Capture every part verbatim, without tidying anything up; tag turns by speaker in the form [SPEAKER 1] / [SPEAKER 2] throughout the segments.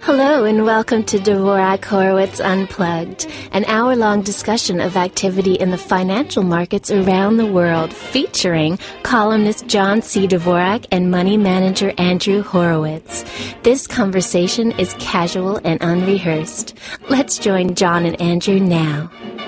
[SPEAKER 1] Hello and welcome to Dvorak Horowitz Unplugged, an hour-long discussion of activity in the financial markets around the world, featuring columnist John C. Dvorak and money manager Andrew Horowitz. This conversation is casual and unrehearsed. Let's join John and Andrew now.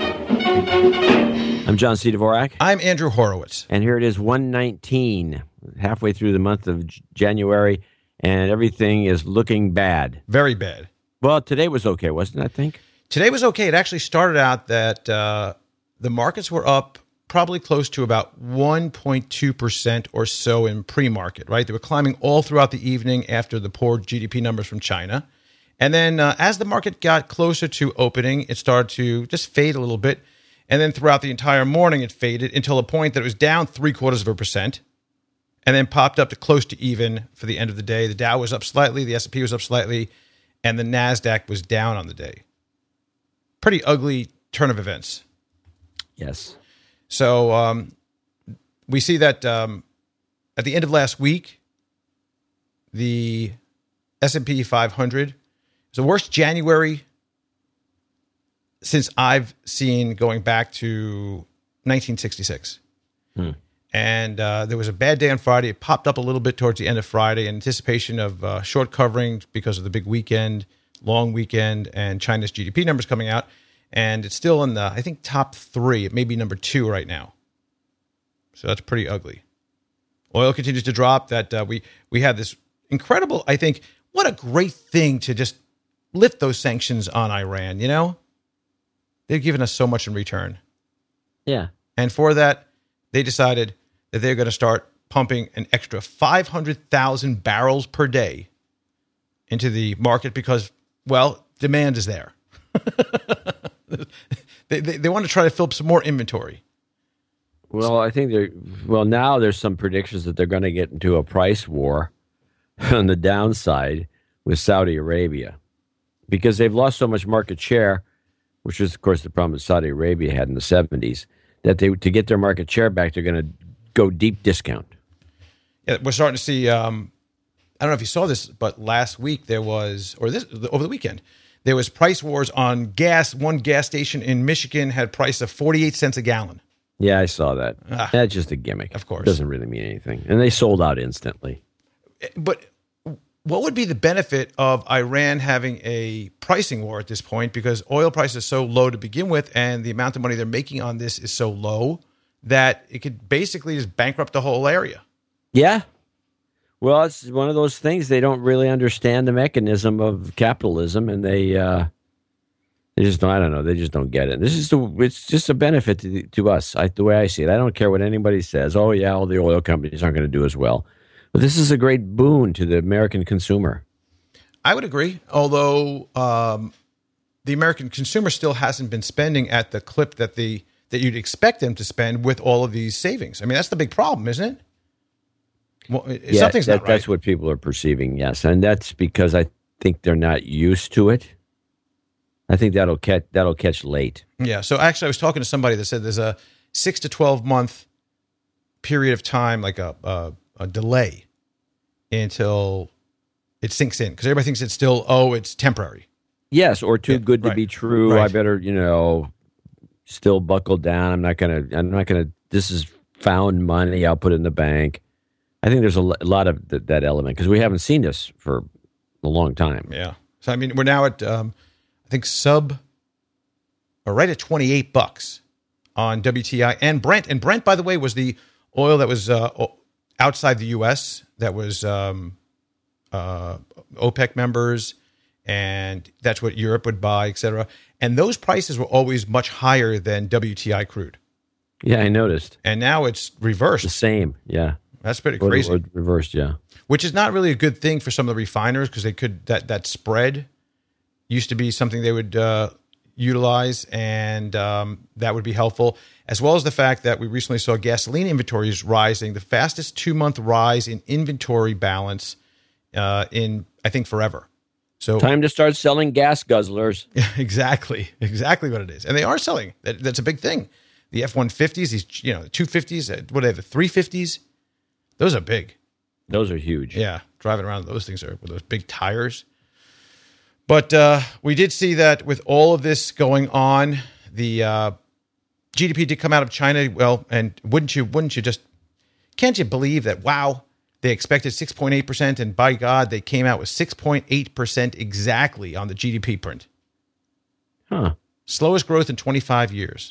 [SPEAKER 2] I'm John C. Dvorak.
[SPEAKER 3] I'm Andrew Horowitz.
[SPEAKER 2] And here it is, one nineteen, halfway through the month of J- January. And everything is looking bad.
[SPEAKER 3] Very bad.
[SPEAKER 2] Well, today was okay, wasn't it, I think?
[SPEAKER 3] Today was okay. It actually started out that uh, the markets were up probably close to about one point two percent or so in pre-market, right? They were climbing all throughout the evening after the poor G D P numbers from China. And then uh, as the market got closer to opening, it started to just fade a little bit. And then throughout the entire morning, it faded until a point that it was down three quarters of a percent. And then popped up to close to even for the end of the day. The Dow was up slightly, the S and P was up slightly, and the NASDAQ was down on the day. Pretty ugly turn of events.
[SPEAKER 2] Yes.
[SPEAKER 3] So um, we see that um, at the end of last week, the S and P five hundred is the worst January since I've seen going back to nineteen sixty-six. Hmm. And uh, there was a bad day on Friday. It popped up a little bit towards the end of Friday in anticipation of uh, short covering because of the big weekend, long weekend, and China's G D P numbers coming out. And it's still in the, I think, top three. It may be number two right now. So that's pretty ugly. Oil continues to drop. That uh, we we had this incredible, I think, what a great thing to just lift those sanctions on Iran, you know? They've given us so much in return.
[SPEAKER 2] Yeah.
[SPEAKER 3] And for that, they decided that they're going to start pumping an extra five hundred thousand barrels per day into the market because, well, demand is there. they, they, they want to try to fill up some more inventory.
[SPEAKER 2] Well, I think they're, well, now there's some predictions that they're going to get into a price war on the downside with Saudi Arabia because they've lost so much market share, which is, of course, the problem that Saudi Arabia had in the seventies, that they to get their market share back, they're going to go deep discount.
[SPEAKER 3] Yeah, we're starting to see, um, I don't know if you saw this, but last week there was, or this over the weekend, there was price wars on gas. One gas station in Michigan had price of forty-eight cents a gallon.
[SPEAKER 2] Yeah, I saw that.
[SPEAKER 3] Ah,
[SPEAKER 2] That's just a gimmick.
[SPEAKER 3] Of course.
[SPEAKER 2] It doesn't really mean anything. And they sold out instantly.
[SPEAKER 3] But what would be the benefit of Iran having a pricing war at this point? Because oil price is so low to begin with, and the amount of money they're making on this is so low that it could basically just bankrupt the whole area.
[SPEAKER 2] Yeah. Well, it's one of those things. They don't really understand the mechanism of capitalism, and they uh, they just don't. I don't know. They just don't get it. This is the. It's just a benefit to to us. I, the way I see it, I don't care what anybody says. Oh yeah, all the oil companies aren't going to do as well. But this is a great boon to the American consumer.
[SPEAKER 3] I would agree, although um, the American consumer still hasn't been spending at the clip that the that you'd expect them to spend with all of these savings. I mean, that's the big problem, isn't it? Well,
[SPEAKER 2] yeah,
[SPEAKER 3] something's
[SPEAKER 2] that,
[SPEAKER 3] not right.
[SPEAKER 2] That's what people are perceiving, yes. And that's because I think they're not used to it. I think that'll catch, that'll catch late.
[SPEAKER 3] Yeah, so actually I was talking to somebody that said there's a six to twelve month period of time, like a, a, a delay until it sinks in. Because everybody thinks it's still, oh, it's temporary.
[SPEAKER 2] Yes, or too
[SPEAKER 3] yeah,
[SPEAKER 2] good to
[SPEAKER 3] right,
[SPEAKER 2] be true.
[SPEAKER 3] right.
[SPEAKER 2] I better, you know, still buckle down. I'm not going to, I'm not going to, this is found money. I'll put it in the bank. I think there's a lot of th- that element because we haven't seen this for a long time.
[SPEAKER 3] Yeah. So, I mean, we're now at, um, I think, sub, or right at twenty-eight bucks on W T I and Brent. And Brent, by the way, was the oil that was uh, outside the U S that was um, uh, OPEC members, and that's what Europe would buy, et cetera. And those prices were always much higher than W T I crude.
[SPEAKER 2] Yeah, I noticed.
[SPEAKER 3] And now it's reversed.
[SPEAKER 2] The same, yeah.
[SPEAKER 3] That's pretty
[SPEAKER 2] Or-
[SPEAKER 3] crazy.
[SPEAKER 2] Or reversed, yeah.
[SPEAKER 3] Which is not really a good thing for some of the refiners because they could that that spread used to be something they would uh, utilize, and um, that would be helpful. As well as the fact that we recently saw gasoline inventories rising, the fastest two month rise in inventory balance uh, in I think forever. So
[SPEAKER 2] Time to start selling gas guzzlers.
[SPEAKER 3] exactly, exactly what it is, and they are selling. That, that's a big thing. The F one fifties, these you know the two fifties, what are they, the three fifties? Those are big.
[SPEAKER 2] Those are huge.
[SPEAKER 3] Yeah, driving around those things are with those big tires. But uh, we did see that with all of this going on, the uh, G D P did come out of China. Well, and wouldn't you, wouldn't you just, can't you believe that, wow, they expected six point eight percent, and by God, they came out with six point eight percent exactly on the G D P print.
[SPEAKER 2] Huh.
[SPEAKER 3] Slowest growth in twenty-five years.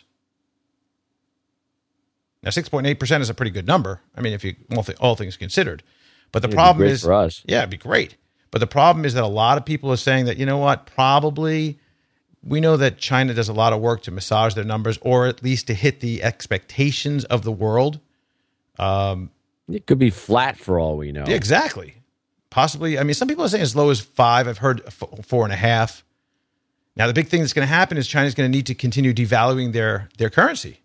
[SPEAKER 3] Now, six point eight percent is a pretty good number. I mean, if you all, th- all things considered. But the
[SPEAKER 2] It'd
[SPEAKER 3] problem
[SPEAKER 2] be great
[SPEAKER 3] is,
[SPEAKER 2] for us.
[SPEAKER 3] yeah, it'd be great. But the problem is that a lot of people are saying that, you know what, probably we know that China does a lot of work to massage their numbers, or at least to hit the expectations of the world. Um,
[SPEAKER 2] It could be flat for all we know.
[SPEAKER 3] yeah, exactly. Possibly. I mean, some people are saying as low as five. I've heard f- four and a half. Now, the big thing that's going to happen is China's going to need to continue devaluing their, their currency.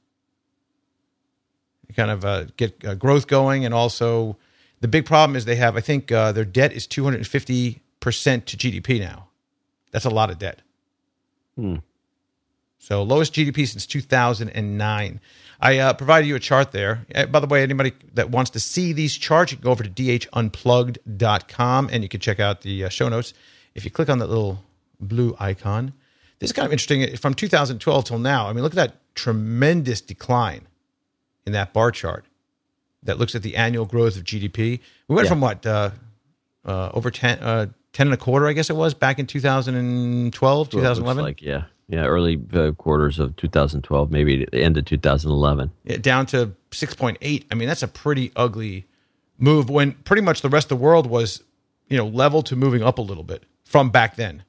[SPEAKER 3] Kind of uh, get uh, growth going, and also the big problem is they have, I think uh, their debt is two hundred fifty percent to G D P now. That's a lot of debt.
[SPEAKER 2] Hmm. So
[SPEAKER 3] lowest G D P since two thousand nine. I uh, provided you a chart there. Uh, by the way, anybody that wants to see these charts, you can go over to d h unplugged dot com and you can check out the uh, show notes. If you click on that little blue icon, this is kind of interesting. From two thousand twelve till now, I mean, look at that tremendous decline in that bar chart that looks at the annual growth of G D P. We went
[SPEAKER 2] Yeah.
[SPEAKER 3] from what, uh, uh, over ten, uh, ten and a quarter, I guess it was, back in two thousand twelve,
[SPEAKER 2] Well, it looks
[SPEAKER 3] two thousand eleven.
[SPEAKER 2] like, yeah. Yeah, early uh, quarters of two thousand twelve, maybe the end of two thousand eleven.
[SPEAKER 3] Yeah, down to six point eight. I mean, that's a pretty ugly move when pretty much the rest of the world was, you know, level to moving up a little bit from back then.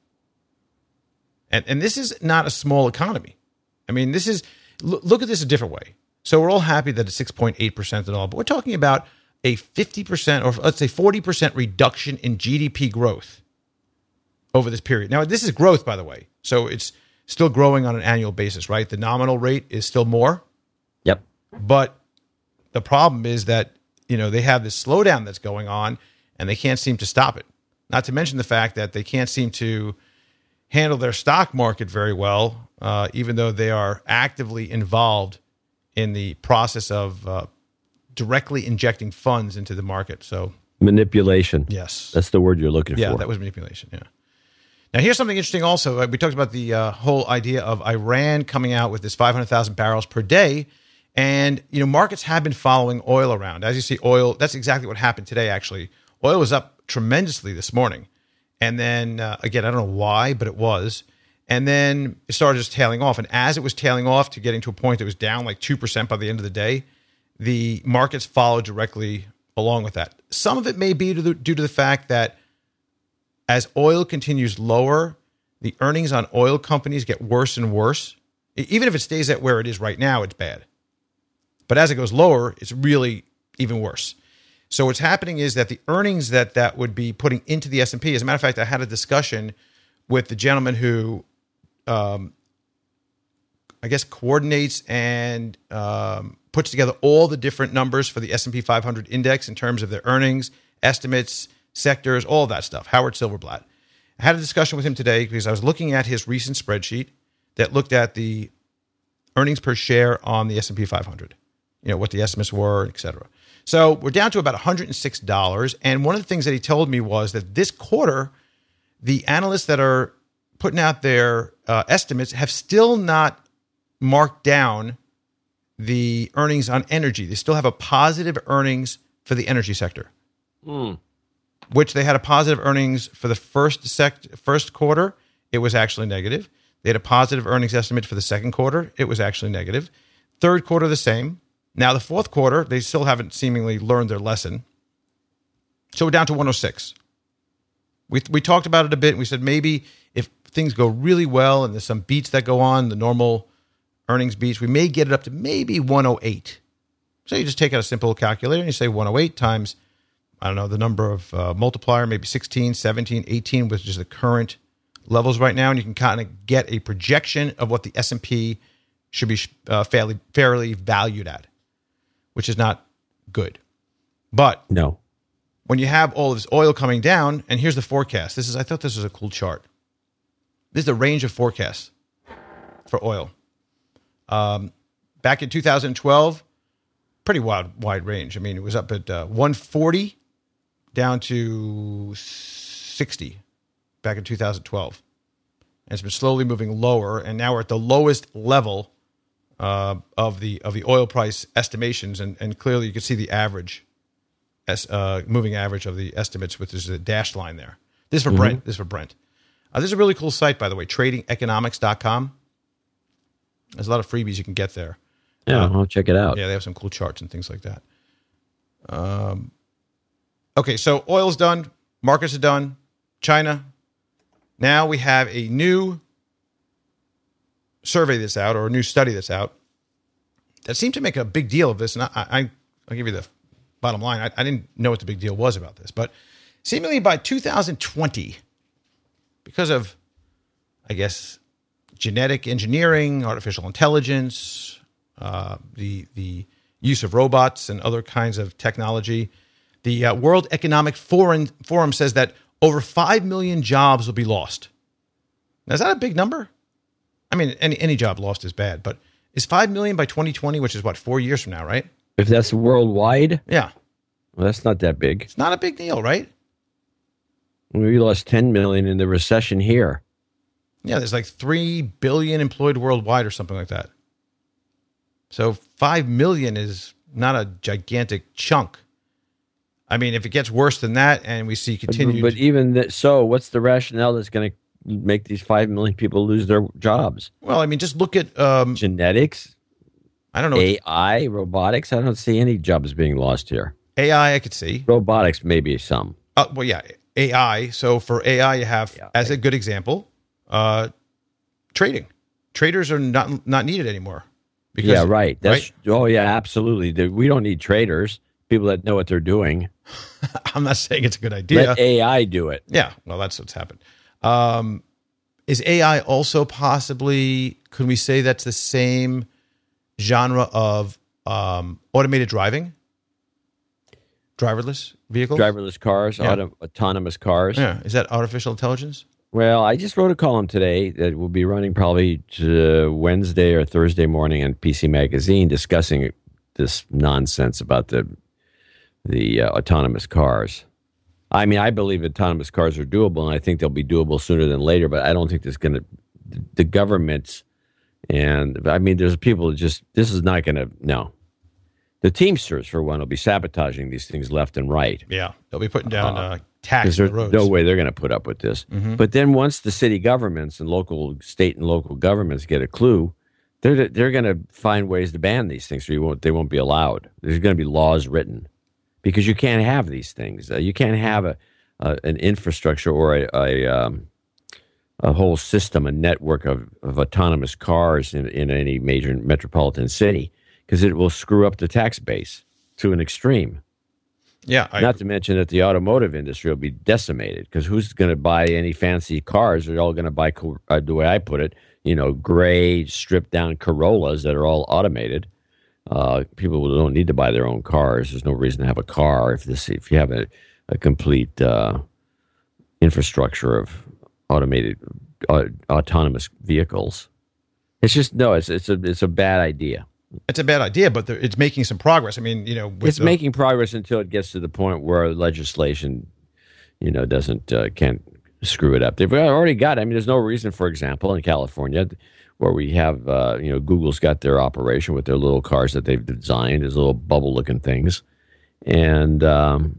[SPEAKER 3] And and this is not a small economy. I mean, this is, look, look at this a different way. So we're all happy that it's six point eight percent and all, but we're talking about a fifty percent or let's say forty percent reduction in G D P growth over this period. Now, this is growth, by the way. So it's still growing on an annual basis, right? The nominal rate is still more.
[SPEAKER 2] Yep.
[SPEAKER 3] But the problem is that, you know, they have this slowdown that's going on and they can't seem to stop it. Not to mention the fact that they can't seem to handle their stock market very well, uh, even though they are actively involved in the process of uh, directly injecting funds into the market. So
[SPEAKER 2] Manipulation.
[SPEAKER 3] yes,
[SPEAKER 2] That's the word you're looking
[SPEAKER 3] yeah,
[SPEAKER 2] for.
[SPEAKER 3] that was manipulation. Yeah. Now, here's something interesting also. Uh, We talked about the uh, whole idea of Iran coming out with this five hundred thousand barrels per day. And, you know, markets have been following oil around. As you see, oil, that's exactly what happened today, actually. Oil was up tremendously this morning. And then, uh, again, I don't know why, but it was. And then it started just tailing off. And as it was tailing off to getting to a point that was down like two percent by the end of the day, the markets followed directly along with that. Some of it may be to the, due to the fact that as oil continues lower, the earnings on oil companies get worse and worse. Even if it stays at where it is right now, it's bad. But as it goes lower, it's really even worse. So what's happening is that the earnings that that would be putting into the S and P, as a matter of fact, I had a discussion with the gentleman who, um, I guess, coordinates and um, puts together all the different numbers for the S and P five hundred index in terms of their earnings, estimates, sectors, all of that stuff. Howard Silverblatt. I had a discussion with him today because I was looking at his recent spreadsheet that looked at the earnings per share on the S and P five hundred. You know, what the estimates were, et cetera. So we're down to about one hundred six dollars. And one of the things that he told me was that this quarter, the analysts that are putting out their uh, estimates have still not marked down the earnings on energy. They still have a positive earnings for the energy sector,
[SPEAKER 2] Mm.
[SPEAKER 3] which they had a positive earnings for the first sect- first quarter. It was actually negative. They had a positive earnings estimate for the second quarter. It was actually negative. Third quarter, the same. Now, the fourth quarter, they still haven't seemingly learned their lesson. So we're down to one oh six. We we talked about it a bit. And we said maybe if things go really well and there's some beats that go on, the normal earnings beats, we may get it up to maybe one oh eight. So you just take out a simple calculator and you say one oh eight times, I don't know, the number of uh, multiplier, maybe sixteen, seventeen, eighteen, which is the current levels right now. And you can kind of get a projection of what the S and P should be uh, fairly, fairly valued at, which is not good. But
[SPEAKER 2] No.
[SPEAKER 3] when you have all of this oil coming down, and here's the forecast. This is, I thought this was a cool chart. This is the range of forecasts for oil. Um, back in two thousand twelve, pretty wide, wide range. I mean, it was up at uh, one forty down to sixty back in two thousand twelve. and it's been slowly moving lower, and now we're at the lowest level uh, of the of the oil price estimations, and, and clearly you can see the average, uh, moving average of the estimates, which is a dashed line there. This is for mm-hmm. Brent. This is for Brent. Uh, this is a really cool site, by the way, trading economics dot com. There's a lot of freebies you can get there.
[SPEAKER 2] Yeah,
[SPEAKER 3] uh,
[SPEAKER 2] I'll check it out.
[SPEAKER 3] Yeah, they have some cool charts and things like that. Um, okay, so oil's done. Markets are done. China. Now we have a new survey that's out, or a new study that's out, that seemed to make a big deal of this. And I, I, I'll give you the bottom line. I, I didn't know what the big deal was about this. But seemingly by two thousand twenty, because of, I guess, genetic engineering, artificial intelligence, uh, the the use of robots and other kinds of technology, the uh, World Economic Forum, Forum says that over five million jobs will be lost. Now, is that a big number? I mean, any any job lost is bad, but is five million by twenty twenty, which is what, four years from now, right?
[SPEAKER 2] If that's worldwide?
[SPEAKER 3] Yeah.
[SPEAKER 2] Well, that's not that big.
[SPEAKER 3] It's not a big deal, right?
[SPEAKER 2] We lost ten million in the recession here.
[SPEAKER 3] Yeah, there's like three billion employed worldwide or something like that. So five million is not a gigantic chunk. I mean, if it gets worse than that and we see continued...
[SPEAKER 2] But, but even that, so, what's the rationale that's going to make these five million people lose their jobs?
[SPEAKER 3] Well, I mean, just look at... Um,
[SPEAKER 2] Genetics?
[SPEAKER 3] I don't know.
[SPEAKER 2] A I, robotics? I don't see any jobs being lost here.
[SPEAKER 3] A I, I could see.
[SPEAKER 2] Robotics, maybe some.
[SPEAKER 3] Uh, well, yeah, A I. So for A I, you have, yeah, as a good example, uh, trading. Traders are not not needed anymore. Because,
[SPEAKER 2] yeah, right. That's
[SPEAKER 3] right?
[SPEAKER 2] Oh, yeah, absolutely. We don't need traders, people that know what they're doing.
[SPEAKER 3] I'm not saying it's a good idea.
[SPEAKER 2] Let A I do it.
[SPEAKER 3] Yeah, well, that's what's happened. Um, is A I also possibly, could we say that's the same genre of um, automated driving? Driverless vehicles?
[SPEAKER 2] Driverless cars,
[SPEAKER 3] yeah.
[SPEAKER 2] auto, autonomous cars.
[SPEAKER 3] Yeah. Is that artificial intelligence?
[SPEAKER 2] Well, I just wrote a column today that will be running probably to Wednesday or Thursday morning on P C Magazine, discussing this nonsense about the the uh, autonomous cars. I mean, I believe autonomous cars are doable, and I think they'll be doable sooner than later. But I don't think there's going to the governments and I mean, there's people that just this is not going to no. The Teamsters, for one, will be sabotaging these things left and right.
[SPEAKER 3] Yeah, they'll be putting down
[SPEAKER 2] uh,
[SPEAKER 3] uh, tax on the roads.
[SPEAKER 2] No way they're going to put up with this.
[SPEAKER 3] Mm-hmm.
[SPEAKER 2] But then once the city governments and local, state and local governments get a clue, they're they're going to find ways to ban these things, so you won't they won't be allowed. There's going to be laws written because you can't have these things. Uh, you can't have a, a an infrastructure or a a, um, a whole system, a network of, of autonomous cars in, in any major metropolitan city, because it will screw up the tax base to an extreme.
[SPEAKER 3] Yeah. I,
[SPEAKER 2] Not to mention that the automotive industry will be decimated, because who's going to buy any fancy cars? They're all going to buy, uh, the way I put it, you know, gray, stripped-down Corollas that are all automated. Uh, people don't need to buy their own cars. There's no reason to have a car if this if you have a, a complete uh, infrastructure of automated uh, autonomous vehicles. It's just no. It's it's a it's a bad idea.
[SPEAKER 3] It's a bad idea, but it's making some progress. I mean, you know, with
[SPEAKER 2] it's
[SPEAKER 3] the,
[SPEAKER 2] making progress until it gets to the point where legislation, you know, doesn't uh, can't screw it up. They've already got. I mean, there's no reason, for example, in California, where we have, uh, you know, Google's got their operation with their little cars that they've designed as little bubble-looking things, and um,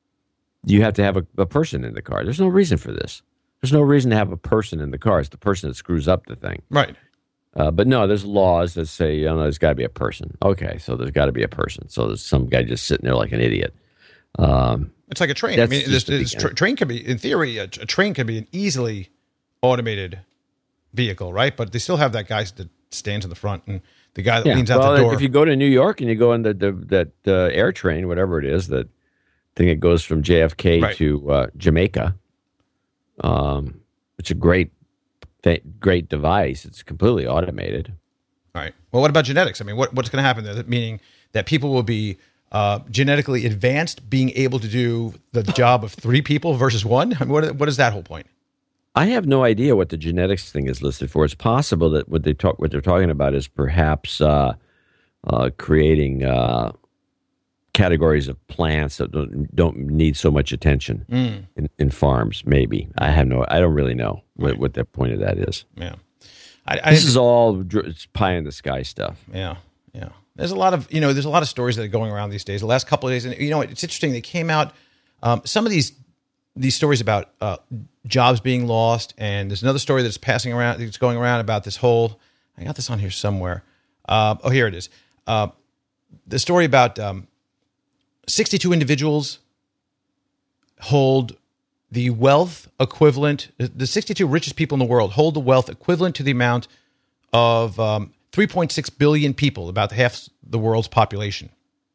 [SPEAKER 2] you have to have a, a person in the car. There's no reason for this. There's no reason to have a person in the car. It's the person that screws up the thing.
[SPEAKER 3] Right.
[SPEAKER 2] Uh, but no, there's laws that say, you know, there's got to be a person. Okay, so there's got to be a person. So there's some guy just sitting there like an idiot. Um,
[SPEAKER 3] it's like a train. I mean, this, this tra- train can be, in theory, a, a train can be an easily automated vehicle, right? But they still have that guy that stands in the front and the guy that
[SPEAKER 2] yeah.
[SPEAKER 3] leans out
[SPEAKER 2] well,
[SPEAKER 3] the door.
[SPEAKER 2] If you go to New York and you go on the, the that uh, air train, whatever it is, that thing that goes from J F K
[SPEAKER 3] right.
[SPEAKER 2] to uh, Jamaica, um, it's a great th- great device. It's completely automated.
[SPEAKER 3] All right. Well, what about genetics? I mean, what, what's going to happen there? Meaning that people will be uh, genetically advanced, being able to do the job of three people versus one? I mean, what, what is that whole point?
[SPEAKER 2] I have no idea what the genetics thing is listed for. It's possible that what they talk, what they're talking about is perhaps uh, uh, creating uh, categories of plants that don't, don't need so much attention mm. in, in farms. Maybe I have no. I don't really know what,
[SPEAKER 3] right.
[SPEAKER 2] what the point of that is.
[SPEAKER 3] Yeah, I, I
[SPEAKER 2] this is all it's pie in the sky stuff.
[SPEAKER 3] Yeah, yeah. There's a lot of you know. There's a lot of stories that are going around these days. The last couple of days, and you know, it's interesting. They came out um, some of these these stories about uh, jobs being lost, and there's another story that's passing around. That's going around about this whole. I got this on here somewhere. Uh, oh, here it is. Uh, the story about um, sixty-two individuals hold the wealth equivalent. The sixty-two richest people in the world hold the wealth equivalent to the amount of um, three point six billion people, about half the world's population.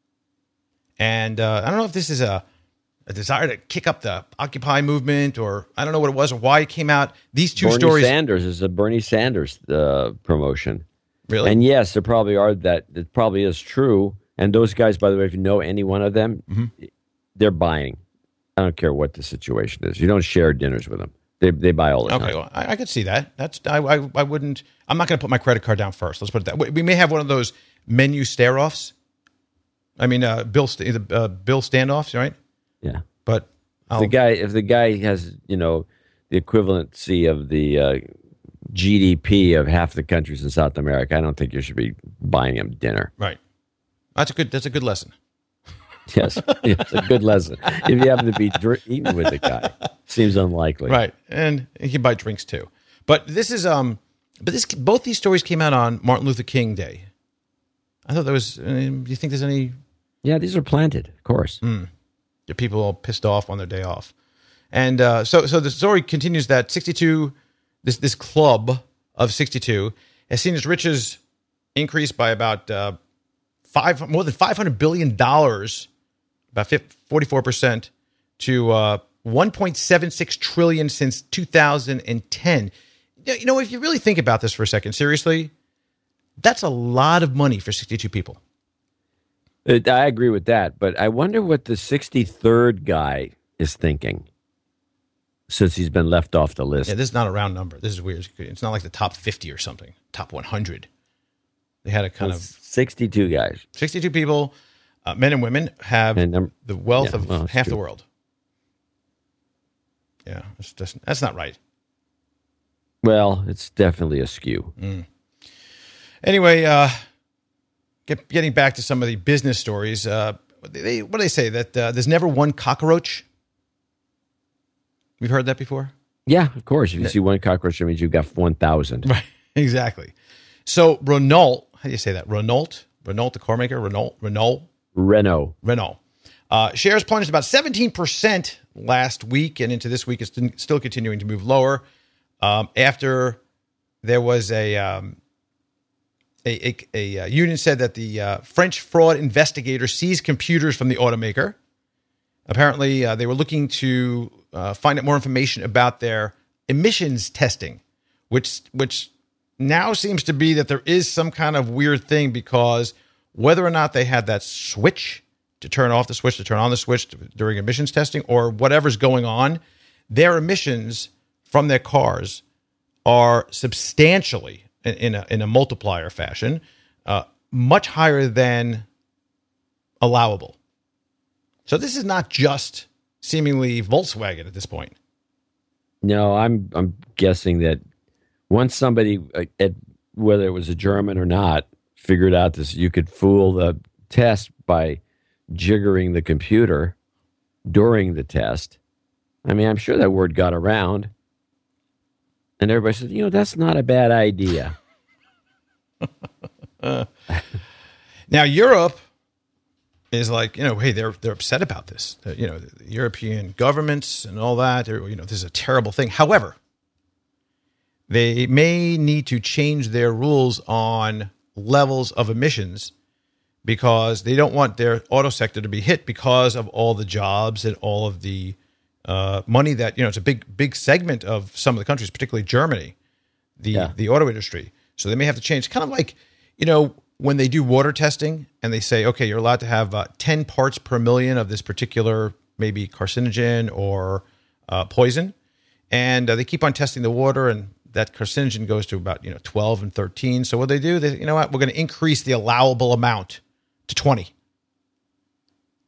[SPEAKER 3] And uh, I don't know if this is a, a desire to kick up the Occupy movement, or I don't know what it was or why it came out. These two
[SPEAKER 2] Bernie
[SPEAKER 3] stories.
[SPEAKER 2] Sanders is a Bernie Sanders uh, promotion.
[SPEAKER 3] Really?
[SPEAKER 2] And yes, there probably are that. It probably is true. And those guys, by the way, if you know any one of them, mm-hmm. they're buying. I don't care what the situation is. You don't share dinners with them. They they buy all the
[SPEAKER 3] okay,
[SPEAKER 2] time.
[SPEAKER 3] Well, I, I could see that. That's I, I I wouldn't. I'm not going to put my credit card down first. Let's put it that way. We may have one of those menu stare-offs. I mean, uh, Bill st- uh, Bill standoffs, right?
[SPEAKER 2] Yeah.
[SPEAKER 3] But
[SPEAKER 2] if the guy if the guy has you know the equivalency of the uh, G D P of half the countries in South America, I don't think you should be buying him dinner.
[SPEAKER 3] Right. That's a good. That's a good lesson.
[SPEAKER 2] Yes, it's a good lesson. If you happen to be dr- eating with the guy, seems unlikely.
[SPEAKER 3] Right, and you can buy drinks too. But this is um. But this both these stories came out on Martin Luther King Day. I thought there was. Uh, do you think there's any?
[SPEAKER 2] Yeah, these are planted, of course.
[SPEAKER 3] Mm. Get people all pissed off on their day off, and uh, so so the story continues that sixty-two. This this club of sixty-two has seen its riches increase by about uh, five more than five hundred billion dollars, about forty-four percent, to uh, one point seven six trillion since two thousand ten. You know, if you really think about this for a second, seriously, that's a lot of money for sixty-two people.
[SPEAKER 2] I agree with that, but I wonder what the sixty-third guy is thinking, since he's been left off the list.
[SPEAKER 3] Yeah, this is not a round number. This is weird. It's not like the top fifty or something, top one hundred. They had a kind
[SPEAKER 2] well,
[SPEAKER 3] of...
[SPEAKER 2] sixty-two guys.
[SPEAKER 3] sixty-two people, uh, men and women, have and, the wealth yeah, of well, half true. the world. Yeah, that's, just, that's not right.
[SPEAKER 2] Well, it's definitely a skew.
[SPEAKER 3] Mm. Anyway, uh, get, getting back to some of the business stories, uh, they, what do they say? That uh, there's never one cockroach? We've heard that before?
[SPEAKER 2] Yeah, of course. If you see one cockroach, that means you've got one thousand.
[SPEAKER 3] Right, exactly. So Renault, how do you say that? Renault? Renault, the car maker? Renault? Renault?
[SPEAKER 2] Renault.
[SPEAKER 3] Renault. Uh, shares plunged about seventeen percent last week, and into this week it's still continuing to move lower. Um, after there was a, um, a, a, a, a union said that the uh, French fraud investigator seized computers from the automaker. Apparently, uh, they were looking to uh, find out more information about their emissions testing, which which now seems to be that there is some kind of weird thing, because whether or not they had that switch to turn off the switch, to turn on the switch during emissions testing, or whatever's going on, their emissions from their cars are substantially, in, in, a, in a multiplier fashion, uh, much higher than allowable. So this is not just seemingly Volkswagen at this point.
[SPEAKER 2] No, I'm I'm guessing that once somebody, uh, at, whether it was a German or not, figured out this, you could fool the test by jiggering the computer during the test. I mean, I'm sure that word got around. And everybody said, you know, that's not a bad idea.
[SPEAKER 3] uh, now, Europe is like, you know, hey, they're they're upset about this. Uh, you know, the European governments and all that, you know, this is a terrible thing. However, they may need to change their rules on levels of emissions, because they don't want their auto sector to be hit because of all the jobs and all of the uh, money that, you know, it's a big, big segment of some of the countries, particularly Germany, the, yeah. the auto industry. So they may have to change. Kind of like, you know, when they do water testing and they say, okay, you're allowed to have uh, ten parts per million of this particular maybe carcinogen or uh, poison. And uh, they keep on testing the water, and that carcinogen goes to about, you know, twelve and thirteen. So what they do, they, you know what, we're going to increase the allowable amount to twenty.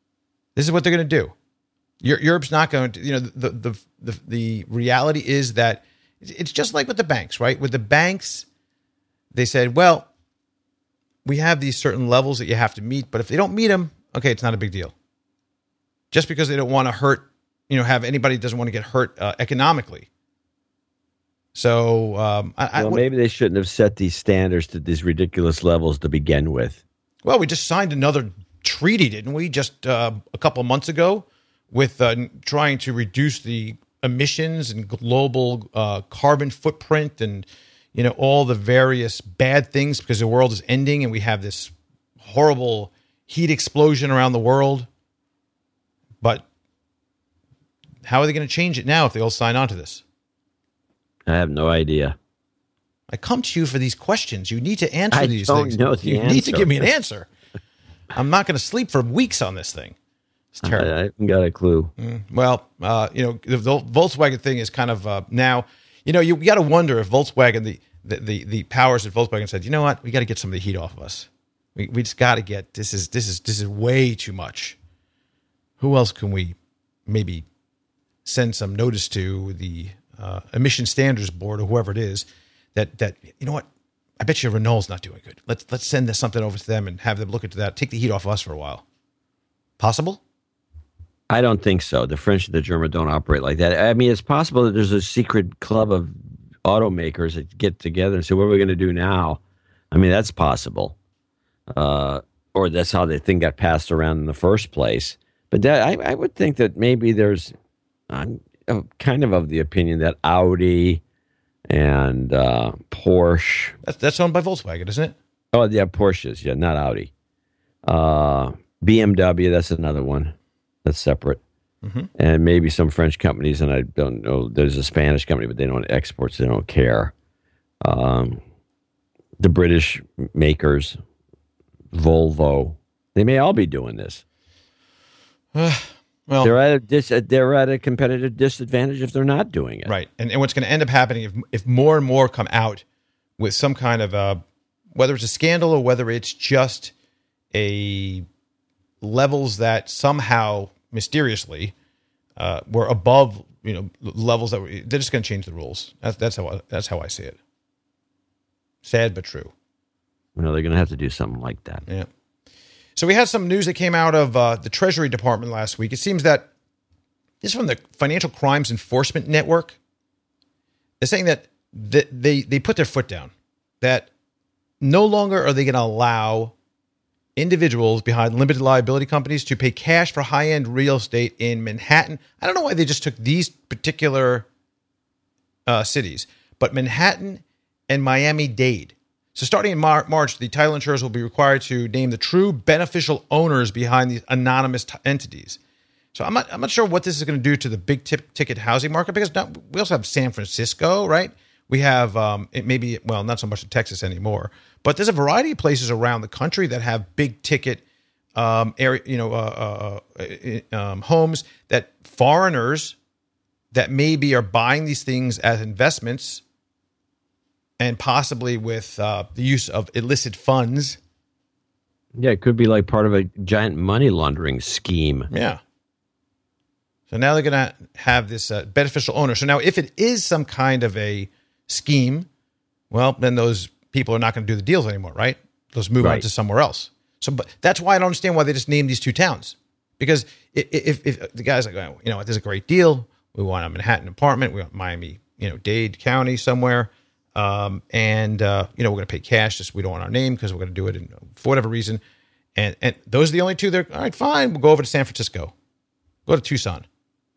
[SPEAKER 3] This is what they're going to do. Europe's not going to, you know, the, the, the, the reality is that it's just like with the banks, right? With the banks, they said, well, we have these certain levels that you have to meet, but if they don't meet them, okay, it's not a big deal. Just because they don't want to hurt, you know, have anybody doesn't want to get hurt uh, economically. So, um, I,
[SPEAKER 2] well,
[SPEAKER 3] I,
[SPEAKER 2] maybe they shouldn't have set these standards to these ridiculous levels to begin with.
[SPEAKER 3] Well, we just signed another treaty, didn't we? Just uh, a couple of months ago, with uh, trying to reduce the emissions and global uh, carbon footprint, and you know all the various bad things because the world is ending, and we have this horrible heat explosion around the world. But how are they going to change it now if they all sign on to this?
[SPEAKER 2] I have no idea.
[SPEAKER 3] I come to you for these questions. You need to answer
[SPEAKER 2] I
[SPEAKER 3] these
[SPEAKER 2] don't
[SPEAKER 3] things.
[SPEAKER 2] know the
[SPEAKER 3] you
[SPEAKER 2] answer.
[SPEAKER 3] need to give me an answer. I'm not going to sleep for weeks on this thing. It's terrible.
[SPEAKER 2] I haven't got a clue.
[SPEAKER 3] Mm, well, uh, you know, the, the Volkswagen thing is kind of uh, now, you know, you, you got to wonder if Volkswagen, the, the, the, the powers at Volkswagen said, you know what, we got to get some of the heat off of us. We, we just got to get, this is, this is, this is way too much. Who else can we maybe send some notice to the uh, emission standards board or whoever it is that, that, you know what, I bet you Renault's not doing good. Let's, let's send this something over to them and have them look into that. Take the heat off of us for a while. Possible?
[SPEAKER 2] I don't think so. The French and the German don't operate like that. I mean, it's possible that there's a secret club of automakers that get together and say, what are we going to do now? I mean, that's possible. Uh, or that's how the thing got passed around in the first place. But that I, I would think that maybe there's, I'm kind of of the opinion that Audi and uh, Porsche.
[SPEAKER 3] That's, that's owned by Volkswagen, isn't it?
[SPEAKER 2] Oh, yeah, Porsches. Yeah, not Audi. Uh, B M W, that's another one. That's separate. Mm-hmm. And maybe some French companies, and I don't know, there's a Spanish company, but they don't export, so they don't care. Um, the British makers, Volvo, they may all be doing this.
[SPEAKER 3] Uh, well,
[SPEAKER 2] they're at a dis- they're at a competitive disadvantage if they're not doing it.
[SPEAKER 3] Right. And, and what's going to end up happening if, if more and more come out with some kind of a, whether it's a scandal or whether it's just a levels that somehow mysteriously uh, were above, you know, levels that were, they're just going to change the rules. That's that's how I, that's how I see it. Sad but true.
[SPEAKER 2] You know, they're going to have to do something like that.
[SPEAKER 3] Yeah. So we had some news that came out of uh, the Treasury Department last week. It seems that this is from the Financial Crimes Enforcement Network. They're saying that th- they they put their foot down, that no longer are they going to allow individuals behind limited liability companies to pay cash for high-end real estate in Manhattan. I don't know why they just took these particular uh, cities, but Manhattan and Miami-Dade. So starting in Mar- March, the title insurers will be required to name the true beneficial owners behind these anonymous t- entities. So I'm not I'm not sure what this is going to do to the big tip- ticket housing market, because now we also have San Francisco, right? We have um, it maybe well not so much in Texas anymore, but there's a variety of places around the country that have big ticket um, area, you know, uh, uh, um, homes that foreigners that maybe are buying these things as investments, and possibly with uh, the use of illicit funds.
[SPEAKER 2] Yeah, it could be like part of a giant money laundering scheme.
[SPEAKER 3] Yeah. So now they're going to have this uh, beneficial owner. So now if it is some kind of a scheme, well, then those people are not going to do the deals anymore, right? Those move
[SPEAKER 2] Right.
[SPEAKER 3] on to somewhere else. So but that's why I don't understand why they just named these two towns. Because if, if, if the guy's like, oh, you know, this is a great deal. We want a Manhattan apartment. We want Miami, you know, Dade County somewhere. Um, and, uh, you know, we're going to pay cash. Just we don't want our name because we're going to do it in, for whatever reason. And and those are the only two that are, all right, fine. We'll go over to San Francisco. Go to Tucson.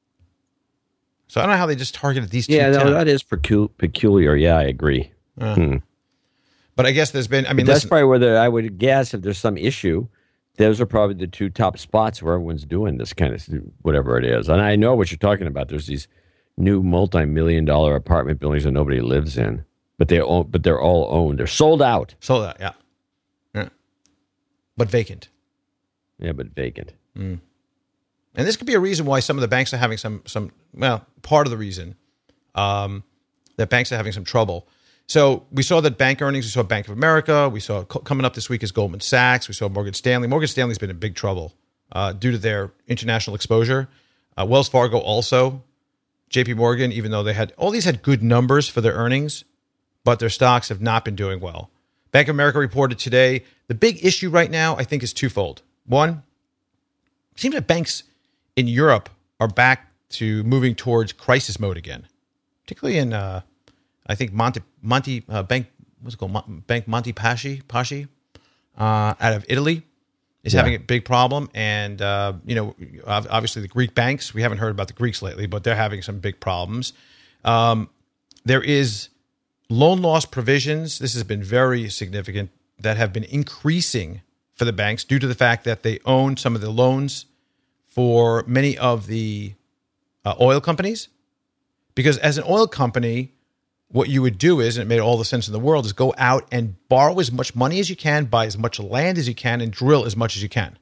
[SPEAKER 3] So I don't know how they just targeted these two
[SPEAKER 2] Yeah, no,
[SPEAKER 3] towns.
[SPEAKER 2] that is pecu- peculiar. Yeah, I agree.
[SPEAKER 3] Uh,
[SPEAKER 2] Hmm.
[SPEAKER 3] But I guess there's been, I mean,
[SPEAKER 2] That's
[SPEAKER 3] listen,
[SPEAKER 2] probably where the, I would guess if there's some issue, those are probably the two top spots where everyone's doing this kind of whatever it is. And I know what you're talking about. There's these new multi-million dollar apartment buildings that nobody lives in, but they own, but they're all owned. They're sold out.
[SPEAKER 3] sold out, yeah. yeah. But vacant.
[SPEAKER 2] Yeah, but vacant.
[SPEAKER 3] Mm. And this could be a reason why some of the banks are having some, some well, part of the reason um, that banks are having some trouble. So we saw that bank earnings. We saw Bank of America. We saw co- coming up this week is Goldman Sachs. We saw Morgan Stanley. Morgan Stanley's been in big trouble uh, due to their international exposure. Uh, Wells Fargo also, J P Morgan, even though they had all these had good numbers for their earnings, but their stocks have not been doing well. Bank of America reported today. The big issue right now, I think, is twofold. One, it seems that banks in Europe are back to moving towards crisis mode again, particularly in, uh, I think, Monte, Monte uh, Bank, what's it called? Mon- Bank Monte Paschi, Paschi uh, out of Italy is yeah. having a big problem. And, uh, you know, obviously the Greek banks, we haven't heard about the Greeks lately, but they're having some big problems. Um, there is loan loss provisions. This has been very significant that have been increasing for the banks due to the fact that they own some of the loans for many of the uh, oil companies. Because as an oil company, what you would do is, and it made all the sense in the world, is go out and borrow as much money as you can, buy as much land as you can, and drill as much as you can.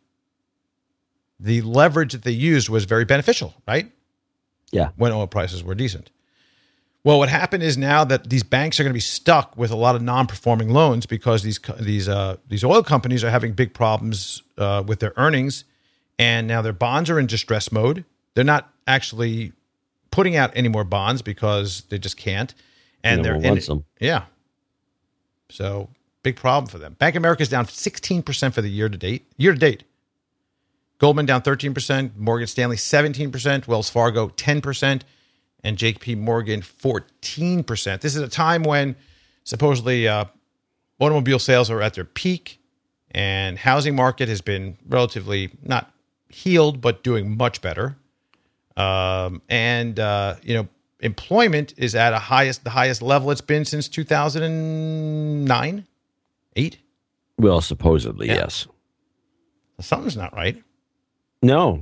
[SPEAKER 3] The leverage that they used was very beneficial, right?
[SPEAKER 2] Yeah.
[SPEAKER 3] When oil prices were decent. Well, what happened is now that these banks are going to be stuck with a lot of non-performing loans because these these uh, these oil companies are having big problems uh, with their earnings, and now their bonds are in distress mode. They're not actually putting out any more bonds because they just can't. And
[SPEAKER 2] no
[SPEAKER 3] they're
[SPEAKER 2] one
[SPEAKER 3] in,
[SPEAKER 2] wants them.
[SPEAKER 3] Yeah. So big problem for them. Bank of America is down sixteen percent for the year to date. Year to date. Goldman down thirteen percent. Morgan Stanley seventeen percent. Wells Fargo ten percent. And J P Morgan fourteen percent. This is a time when supposedly uh, automobile sales are at their peak and housing market has been relatively not healed, but doing much better. Um, and, uh, you know, employment is at a highest, the highest level it's been since two thousand nine, eight.
[SPEAKER 2] Well, supposedly,
[SPEAKER 3] Yeah.
[SPEAKER 2] yes.
[SPEAKER 3] Something's not right.
[SPEAKER 2] No.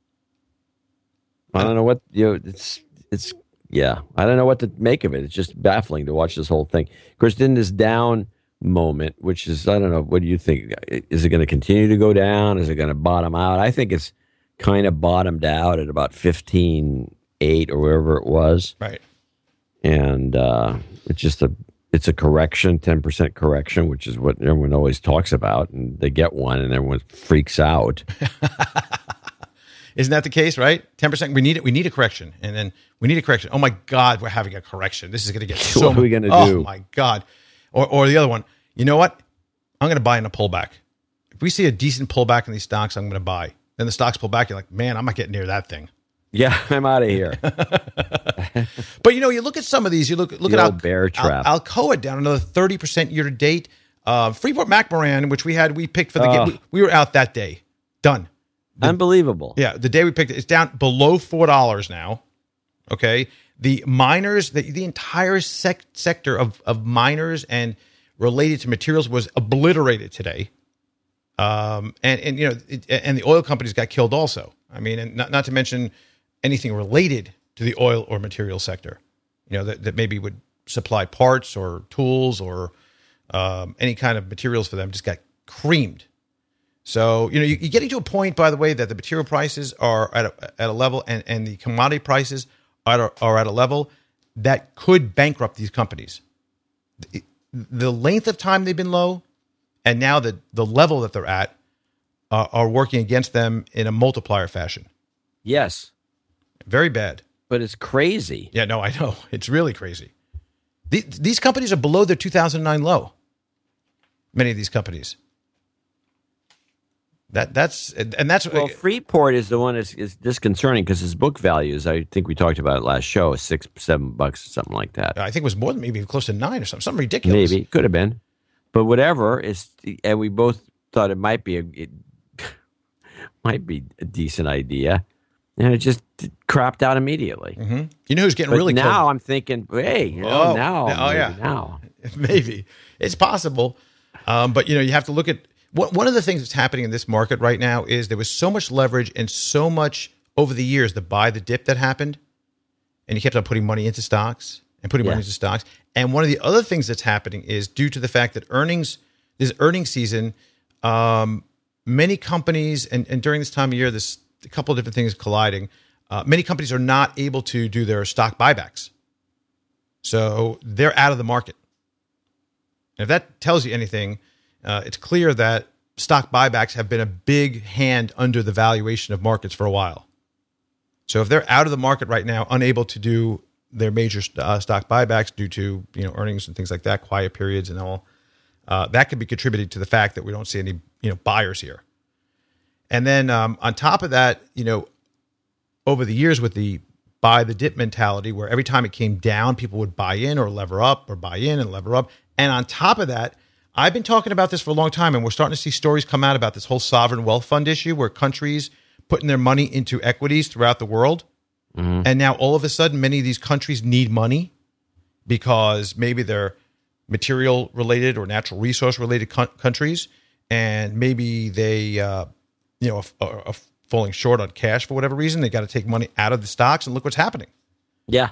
[SPEAKER 2] I don't know what, you know, it's, it's, yeah, I don't know what to make of it. It's just baffling to watch this whole thing. Of course, in this down moment, which is, I don't know, what do you think? Is it going to continue to go down? Is it going to bottom out? I think it's kind of bottomed out at about fifteen eight or wherever it was.
[SPEAKER 3] Right.
[SPEAKER 2] And uh, it's just a, it's a correction, ten percent correction, which is what everyone always talks about. And they get one and everyone freaks out.
[SPEAKER 3] Isn't that the case, right? ten percent. We need it. We need a correction. And then we need a correction. Oh my God, we're having a correction. This is going to get so
[SPEAKER 2] What are we going to
[SPEAKER 3] oh
[SPEAKER 2] do?
[SPEAKER 3] Oh my God. Or, or the other one, you know what? I'm going to buy in a pullback. If we see a decent pullback in these stocks, I'm going to buy. Then the stocks pull back. You're like, man, I'm not getting near that thing.
[SPEAKER 2] Yeah, I'm out of here.
[SPEAKER 3] But, you know, you look at some of these, you look, look
[SPEAKER 2] The
[SPEAKER 3] at
[SPEAKER 2] old
[SPEAKER 3] Al-
[SPEAKER 2] bear trap.
[SPEAKER 3] Al- Alcoa down another thirty percent year to date. Uh, Freeport McMoran, which we had, we picked for the
[SPEAKER 2] Oh.
[SPEAKER 3] game. We, we were out that day. Done.
[SPEAKER 2] Unbelievable.
[SPEAKER 3] Yeah, the day we picked it, it's down below four dollars now. Okay, the miners, the, the entire sec- sector of of miners and related to materials was obliterated today. Um, and and you know, it, and the oil companies got killed also. I mean, and not not to mention anything related to the oil or material sector. You know, that that maybe would supply parts or tools or um, any kind of materials for them just got creamed. So, you know, you, you're getting to a point, by the way, that the material prices are at a, at a level and, and the commodity prices are, are at a level that could bankrupt these companies. The, the length of time they've been low and now the, the level that they're at uh, are working against them in a multiplier fashion.
[SPEAKER 2] Yes,
[SPEAKER 3] Very bad.
[SPEAKER 2] but it's crazy.
[SPEAKER 3] Yeah, no, I know. It's really crazy. The, these companies are below their two thousand nine low. Many of these companies. That that's and that's
[SPEAKER 2] Well, Freeport is the one that's is disconcerting because his book values, I think we talked about it last show, is six, seven bucks, something like that.
[SPEAKER 3] I think it was more than maybe close to nine or something, something ridiculous.
[SPEAKER 2] Maybe could have been, but whatever. It's and we both thought it might be a it might be a decent idea, and it just crapped out immediately.
[SPEAKER 3] Mm-hmm. You know who's getting
[SPEAKER 2] But
[SPEAKER 3] really
[SPEAKER 2] now
[SPEAKER 3] close?
[SPEAKER 2] I'm thinking, hey, you know,
[SPEAKER 3] Oh,
[SPEAKER 2] now,
[SPEAKER 3] oh,
[SPEAKER 2] maybe
[SPEAKER 3] yeah.
[SPEAKER 2] now.
[SPEAKER 3] Maybe it's possible, um, but you know you have to look at what one of the things that's happening in this market right now is there was so much leverage and so much over the years the buy the dip that happened, and you kept on putting money into stocks and putting
[SPEAKER 2] Yeah.
[SPEAKER 3] money into stocks. And one of the other things that's happening is due to the fact that earnings this earnings season, um, many companies and, and during this time of year, this a couple of different things colliding. Uh, many companies are not able to do their stock buybacks, so they're out of the market. And if that tells you anything, uh, it's clear that stock buybacks have been a big hand under the valuation of markets for a while. So if they're out of the market right now, unable to do their major uh, stock buybacks due to you know earnings and things like that, quiet periods and all, uh, that could be contributing to the fact that we don't see any you know buyers here. And then um, on top of that, you know, over the years with the buy the dip mentality, where every time it came down, people would buy in or lever up or buy in and lever up. And on top of that, I've been talking about this for a long time, and we're starting to see stories come out about this whole sovereign wealth fund issue where countries putting their money into equities throughout the world. Mm-hmm. And now all of a sudden, many of these countries need money because maybe they're material related or natural resource related co- countries. And maybe they, uh, you know, are, are falling short on cash for whatever reason. They got to take money out of the stocks, and look what's happening.
[SPEAKER 2] Yeah.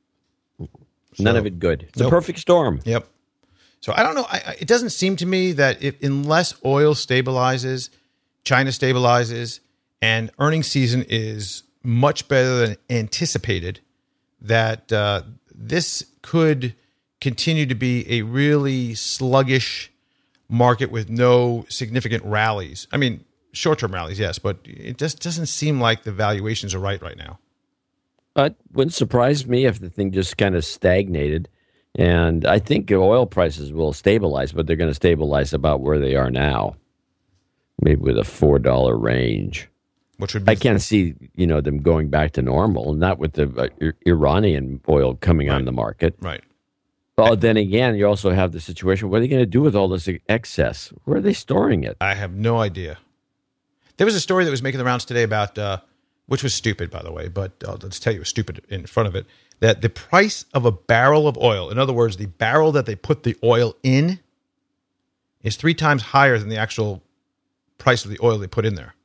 [SPEAKER 2] None
[SPEAKER 3] So,
[SPEAKER 2] of it good. It's
[SPEAKER 3] nope.
[SPEAKER 2] a perfect storm.
[SPEAKER 3] Yep. So I don't know. I, I, it doesn't seem to me that if unless oil stabilizes, China stabilizes, and earnings season is much better than anticipated, that uh, this could continue to be a really sluggish market with no significant rallies. I mean, short-term rallies, yes, but it just doesn't seem like the valuations are right right now.
[SPEAKER 2] It wouldn't surprise me if the thing just kind of stagnated. And I think oil prices will stabilize, but they're going to stabilize about where they are now, maybe with a four dollar range.
[SPEAKER 3] Which would be
[SPEAKER 2] I can't see, you know, them going back to normal, not with the uh, Iranian oil coming
[SPEAKER 3] right.
[SPEAKER 2] on the market.
[SPEAKER 3] Right.
[SPEAKER 2] Well, then again, you also have the situation, what are they going to do with all this excess? Where are they storing it?
[SPEAKER 3] I have no idea. There was a story that was making the rounds today about, uh, which was stupid, by the way, but uh, let's tell you it was stupid in front of it, that the price of a barrel of oil, in other words, the barrel that they put the oil in, is three times higher than the actual price of the oil they put in there.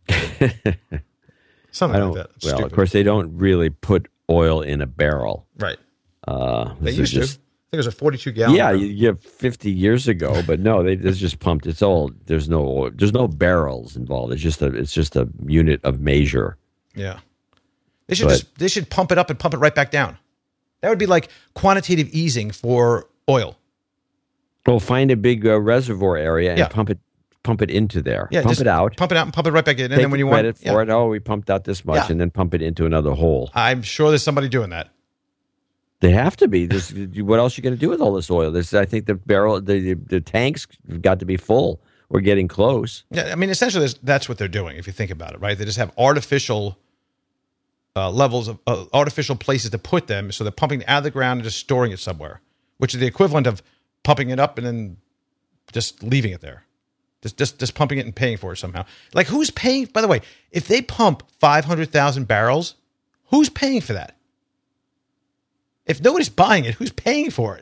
[SPEAKER 3] Something like that. It's
[SPEAKER 2] well,
[SPEAKER 3] stupid.
[SPEAKER 2] of course, they don't really put oil in a barrel.
[SPEAKER 3] Right.
[SPEAKER 2] Uh,
[SPEAKER 3] They
[SPEAKER 2] this is
[SPEAKER 3] used
[SPEAKER 2] just,
[SPEAKER 3] to. I think it was a forty-two gallon.
[SPEAKER 2] Yeah,
[SPEAKER 3] barrel.
[SPEAKER 2] you, you have fifty years ago, but no, they it's just pumped. It's all there's no there's no barrels involved. It's just a it's just a unit of measure.
[SPEAKER 3] Yeah. They should
[SPEAKER 2] But-
[SPEAKER 3] just they should pump it up and pump it right back down. That would be like quantitative easing for oil.
[SPEAKER 2] Well, find a big uh, reservoir area and
[SPEAKER 3] Yeah.
[SPEAKER 2] pump it pump it into there.
[SPEAKER 3] Yeah,
[SPEAKER 2] pump
[SPEAKER 3] just
[SPEAKER 2] it out.
[SPEAKER 3] Pump it out and pump it right back in. And
[SPEAKER 2] Take
[SPEAKER 3] then when you
[SPEAKER 2] credit
[SPEAKER 3] want
[SPEAKER 2] for
[SPEAKER 3] yeah.
[SPEAKER 2] it, oh, we pumped out this much,
[SPEAKER 3] Yeah.
[SPEAKER 2] and then pump it into another hole.
[SPEAKER 3] I'm sure there's somebody doing that.
[SPEAKER 2] They have to be. This, what else are you going to do with all this oil? This, I think the barrel, the, the the tanks got to be full. We're getting close.
[SPEAKER 3] Yeah, I mean, essentially, that's- that's what they're doing. If you think about it, right? They just have artificial uh, levels of uh, artificial places to put them, so they're pumping it out of the ground and just storing it somewhere, which is the equivalent of pumping it up and then just leaving it there, just just just pumping it and paying for it somehow. Like, who's paying? By the way, if they pump five hundred thousand barrels, who's paying for that? If nobody's buying it, who's paying for it?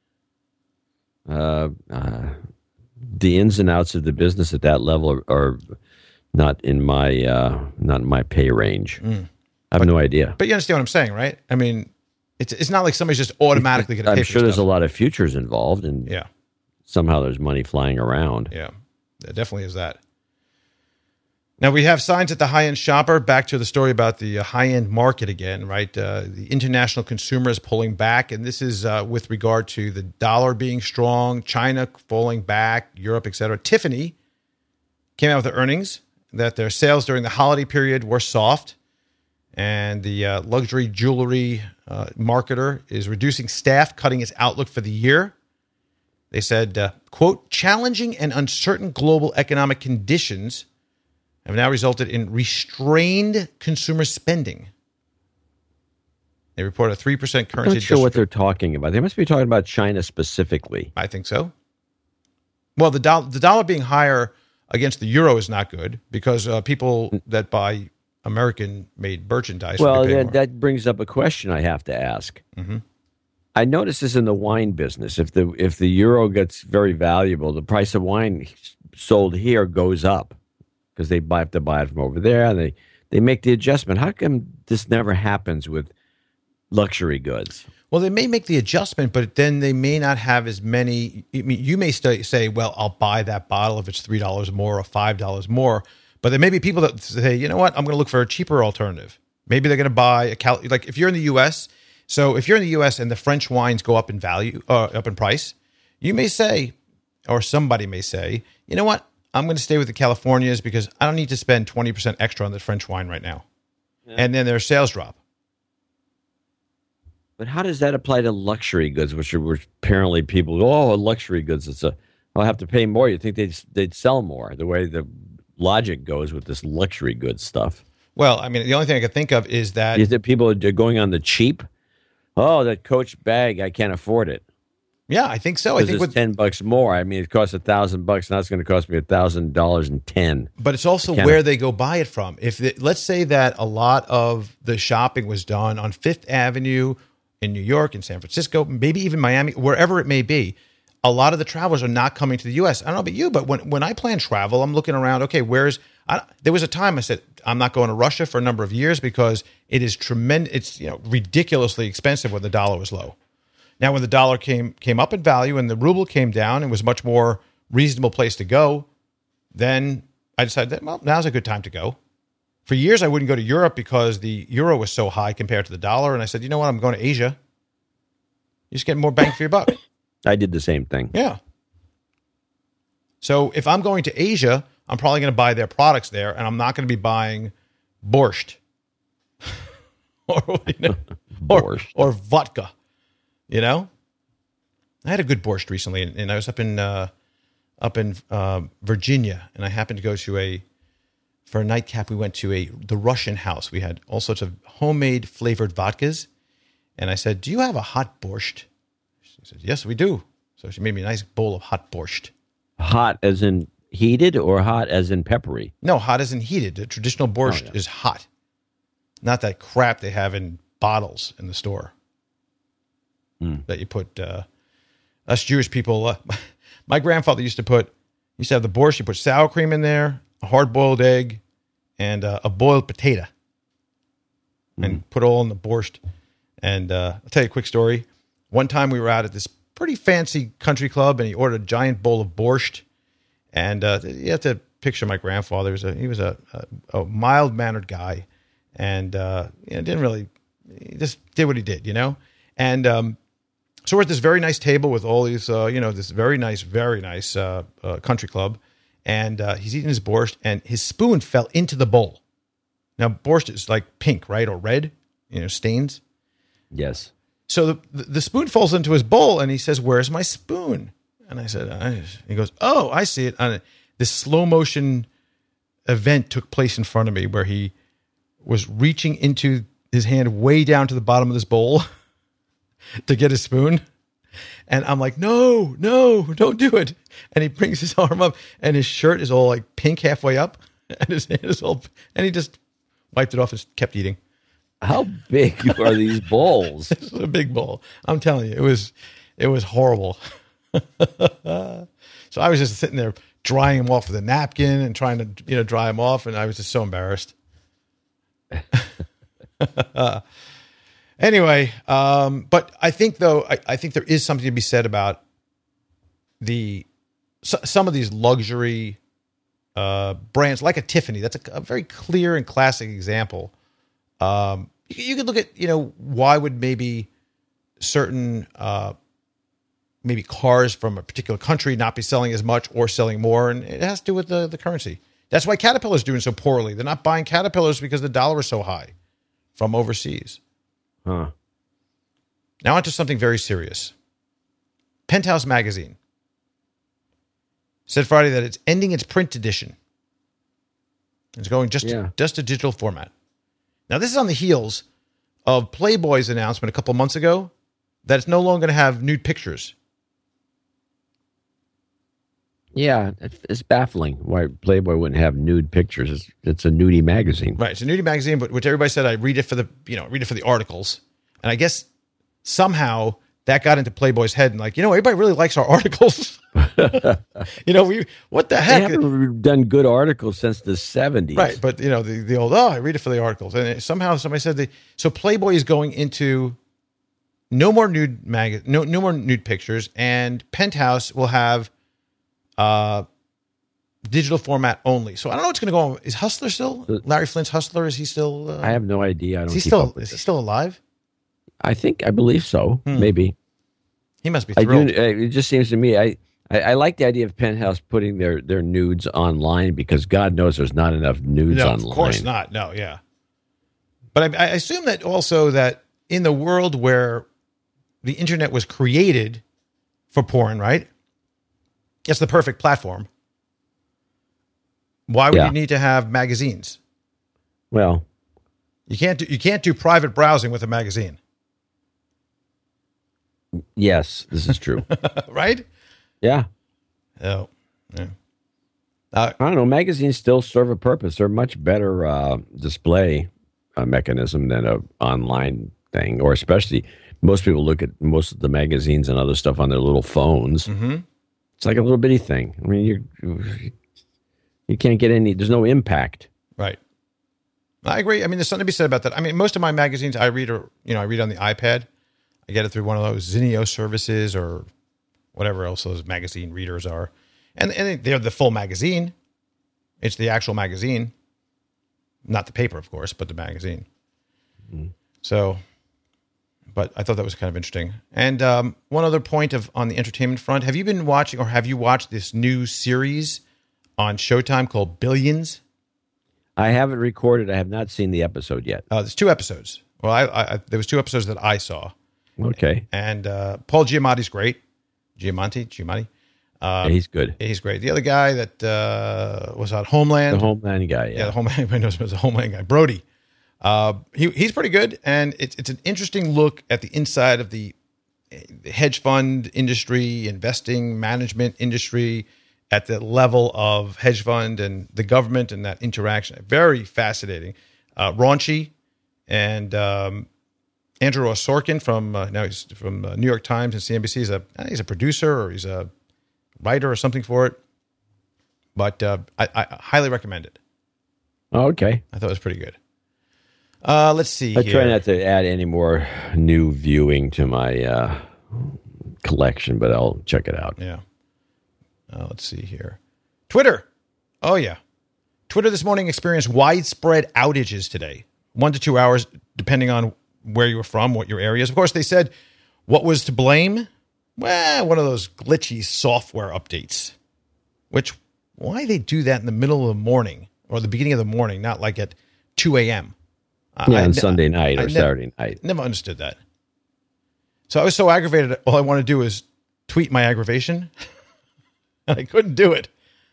[SPEAKER 2] Uh, uh, the ins and outs of the business at that level are, are not in my uh, not in my pay range.
[SPEAKER 3] Mm.
[SPEAKER 2] I have
[SPEAKER 3] But-
[SPEAKER 2] no idea.
[SPEAKER 3] But you understand what I'm saying, right? I mean, it's it's not like somebody's just automatically going to pay
[SPEAKER 2] I'm
[SPEAKER 3] for
[SPEAKER 2] sure there's a
[SPEAKER 3] stuff.
[SPEAKER 2] lot of futures involved, and
[SPEAKER 3] Yeah,
[SPEAKER 2] somehow there's money flying around.
[SPEAKER 3] yeah, there definitely is that. Now we have signs at the high-end shopper. Back to the story about the uh, high-end market again, right? Uh, the international consumer is pulling back, and this is uh, with regard to the dollar being strong, China falling back, Europe, et cetera. Tiffany came out with their earnings that their sales during the holiday period were soft, and the uh, luxury jewelry uh, marketer is reducing staff, cutting its outlook for the year. They said, uh, quote, challenging and uncertain global economic conditions have now resulted in restrained consumer spending. They report a three percent
[SPEAKER 2] I'm
[SPEAKER 3] currency
[SPEAKER 2] not sure what
[SPEAKER 3] adjustment.
[SPEAKER 2] they're talking about. They must be talking about China specifically.
[SPEAKER 3] I think so. Well, the, do- the dollar being higher against the euro is not good because uh, people that buy American-made merchandise
[SPEAKER 2] Well,
[SPEAKER 3] will be paying
[SPEAKER 2] that,
[SPEAKER 3] more.
[SPEAKER 2] that brings up a question I have to ask.
[SPEAKER 3] Mhm.
[SPEAKER 2] I notice this in the wine business. If the if the euro gets very valuable, the price of wine sold here goes up because they buy, have to buy it from over there, and they, they make the adjustment. How come this never happens with luxury goods?
[SPEAKER 3] Well, they may make the adjustment, but then they may not have as many. I mean, you may st- say, well, I'll buy that bottle if it's three dollars more or five dollars more. But there may be people that say, you know what, I'm going to look for a cheaper alternative. Maybe they're going to buy a cal- like if you're in the U S. So if you're in the U S and the French wines go up in value, uh, up in price, you may say, or somebody may say, you know what, I'm going to stay with the Californias because I don't need to spend twenty percent extra on the French wine right now. Yeah. And then their sales drop.
[SPEAKER 2] But how does that apply to luxury goods, which are which apparently people go, oh, luxury goods, it's a, I'll have to pay more. You think they'd, they'd sell more, the way the logic goes with this luxury goods stuff.
[SPEAKER 3] Well, I mean, the only thing I could think of is that...
[SPEAKER 2] Is that people are going on the cheap? Oh, that Coach bag, I can't afford it.
[SPEAKER 3] Yeah, I think so. I think
[SPEAKER 2] it's
[SPEAKER 3] with
[SPEAKER 2] ten bucks more. I mean, it costs a thousand bucks. Now it's going to cost me a thousand dollars and ten.
[SPEAKER 3] But it's also where they go buy it from. If the, let's say that a lot of the shopping was done on Fifth Avenue in New York, in San Francisco, maybe even Miami, wherever it may be, a lot of the travelers are not coming to the U S. I don't know about you, but when when I plan travel, I'm looking around. Okay, where's I, there was a time I said I'm not going to Russia for a number of years because it is tremendous. It's you know ridiculously expensive when the dollar was low. Now, when the dollar came came up in value and the ruble came down and was much more reasonable place to go, then I decided that, well, now's a good time to go. For years, I wouldn't go to Europe because the euro was so high compared to the dollar. And I said, you know what? I'm going to Asia. You just get more bang for your buck.
[SPEAKER 2] I did the same thing.
[SPEAKER 3] Yeah. So if I'm going to Asia, I'm probably going to buy their products there, and I'm not going to be buying borscht or, you know,
[SPEAKER 2] borscht.
[SPEAKER 3] or, or vodka. You know, I had a good borscht recently, and, and I was up in uh, up in uh, Virginia, and I happened to go to a for a nightcap. We went to a the Russian house. We had all sorts of homemade flavored vodkas, and I said, "Do you have a hot borscht?" She said, "Yes, we do." So she made me a nice bowl of hot borscht.
[SPEAKER 2] Hot as in heated, or hot as in peppery?
[SPEAKER 3] No, hot as in heated. The traditional borscht oh, yeah. is hot, not that crap they have in bottles in the store. Mm. That you put uh, us Jewish people. Uh, my grandfather used to put used to have the borscht. You put sour cream in there, a hard boiled egg, and uh, a boiled potato, mm. and put it all in the borscht. And uh, I'll tell you a quick story. One time we were out at this pretty fancy country club, and he ordered a giant bowl of borscht. And uh, you have to picture my grandfather. He was a, he was a, a, a mild mannered guy, and uh, you know, didn't really he just did what he did, you know. And um, so we're at this very nice table with all these, uh, you know, this very nice, very nice uh, uh, country club. And uh, he's eating his borscht, and his spoon fell into the bowl. Now, borscht is like pink, right? Or red, you know, stains.
[SPEAKER 2] Yes.
[SPEAKER 3] So the, the spoon falls into his bowl, and he says, "Where's my spoon?" And I said, I, he goes, "Oh, I see it." And this slow motion event took place in front of me where he was reaching into his hand way down to the bottom of this bowl to get a spoon. And I'm like, no, no, don't do it. And he brings his arm up, and his shirt is all like pink halfway up, and his hand is all, and he just wiped it off and kept eating.
[SPEAKER 2] How big are these bowls?
[SPEAKER 3] It's a big bowl. I'm telling you, it was, it was horrible. So I was just sitting there drying him off with a napkin and trying to, you know, dry him off. And I was just so embarrassed. Anyway, um, but I think though, I, I think there is something to be said about the, so, some of these luxury uh, brands like a Tiffany. That's a, a very clear and classic example. Um, you, you could look at, you know, why would maybe certain, uh, maybe cars from a particular country not be selling as much or selling more. And it has to do with the, the currency. That's why Caterpillar's doing so poorly. They're not buying Caterpillars because the dollar is so high from overseas.
[SPEAKER 2] Huh.
[SPEAKER 3] Now onto something very serious. Penthouse Magazine said Friday that it's ending its print edition. It's going just,
[SPEAKER 2] yeah.
[SPEAKER 3] just a digital format. Now this is on the heels of Playboy's announcement a couple of months ago that it's no longer going to have nude pictures.
[SPEAKER 2] Yeah, it's baffling why Playboy wouldn't have nude pictures. It's, it's a nudie magazine,
[SPEAKER 3] right? It's a nudie magazine, but which everybody said I read it for the you know read it for the articles, and I guess somehow that got into Playboy's head and like you know everybody really likes our articles. you know we what the heck?
[SPEAKER 2] They haven't done good articles since the seventies,
[SPEAKER 3] right? But you know the the old oh I read it for the articles, and it, somehow somebody said they so Playboy is going into no more nude mag no no more nude pictures, and Penthouse will have. Uh, digital format only. So I don't know what's going to go on. Is Hustler still Larry Flint's Hustler? Is he still? Uh,
[SPEAKER 2] I have no idea. I don't.
[SPEAKER 3] Is he
[SPEAKER 2] keep
[SPEAKER 3] still?
[SPEAKER 2] up with
[SPEAKER 3] Is he
[SPEAKER 2] it.
[SPEAKER 3] still alive?
[SPEAKER 2] I think I believe so. Hmm. Maybe
[SPEAKER 3] he must be
[SPEAKER 2] I
[SPEAKER 3] thrilled.
[SPEAKER 2] do, it just seems to me. I I, I like the idea of Penthouse putting their, their nudes online because God knows there's not enough nudes
[SPEAKER 3] No,
[SPEAKER 2] online.
[SPEAKER 3] of course not. No, yeah. But I, I assume that also that in the world where the internet was created for porn, right? It's the perfect platform. Why would
[SPEAKER 2] Yeah.
[SPEAKER 3] you need to have magazines?
[SPEAKER 2] Well,
[SPEAKER 3] You can't do you can't do private browsing with a magazine,
[SPEAKER 2] yes, this is true.
[SPEAKER 3] right?
[SPEAKER 2] Yeah.
[SPEAKER 3] Oh, yeah. Uh,
[SPEAKER 2] I don't know. Magazines still serve a purpose. They're a much better uh, display uh, mechanism than a online thing, or especially most people look at most of the magazines and other stuff on their little phones.
[SPEAKER 3] mm-hmm.
[SPEAKER 2] It's like a little bitty thing. I mean, you you can't get any. There's no impact.
[SPEAKER 3] Right. I agree. I mean, there's something to be said about that. I mean, most of my magazines I read are, you know, I read on the iPad. I get it through one of those Zinio services or whatever else those magazine readers are. And, and they're the full magazine. It's the actual magazine. Not the paper, of course, but the magazine. Mm-hmm. So, but I thought that was kind of interesting. And um, one other point of on the entertainment front, have you been watching or have you watched this new series on Showtime called Billions?
[SPEAKER 2] I haven't recorded. I have not seen the episode yet.
[SPEAKER 3] Uh, there's two episodes. Well, I, I there was two episodes that I saw.
[SPEAKER 2] Okay.
[SPEAKER 3] And uh, Paul Giamatti's great. Giamatti, Giamatti. Um,
[SPEAKER 2] Yeah, he's good.
[SPEAKER 3] He's great. The other guy that uh, was on Homeland.
[SPEAKER 2] The Homeland guy.
[SPEAKER 3] Yeah,
[SPEAKER 2] Yeah.
[SPEAKER 3] the Homeland. Everybody knows him as the Homeland guy. Brody. Uh, he he's pretty good, and it's it's an interesting look at the inside of the hedge fund industry, investing management industry, at the level of hedge fund and the government and that interaction. Very fascinating. Uh, raunchy. And um, Andrew Ross Sorkin from uh, now he's from uh, New York Times and C N B C. He's a he's a producer or he's a writer or something for it. But uh, I, I highly recommend it.
[SPEAKER 2] Oh, okay.
[SPEAKER 3] I thought it was pretty good. Uh, let's see.
[SPEAKER 2] I
[SPEAKER 3] here.
[SPEAKER 2] try not to add any more new viewing to my uh, collection, but I'll check it out.
[SPEAKER 3] Yeah. Uh, let's see here. Twitter. Oh, yeah. Twitter this morning experienced widespread outages today. One to two hours, depending on where you were from, what your area is. Of course, they said what was to blame? Well, one of those glitchy software updates. Which, why they do that in the middle of the morning or the beginning of the morning, not like at two a.m.?
[SPEAKER 2] Yeah,
[SPEAKER 3] I,
[SPEAKER 2] on
[SPEAKER 3] I,
[SPEAKER 2] Sunday night
[SPEAKER 3] I,
[SPEAKER 2] or
[SPEAKER 3] I
[SPEAKER 2] Saturday night.
[SPEAKER 3] Never understood that. So I was so aggravated, all I want to do is tweet my aggravation. And I couldn't do it.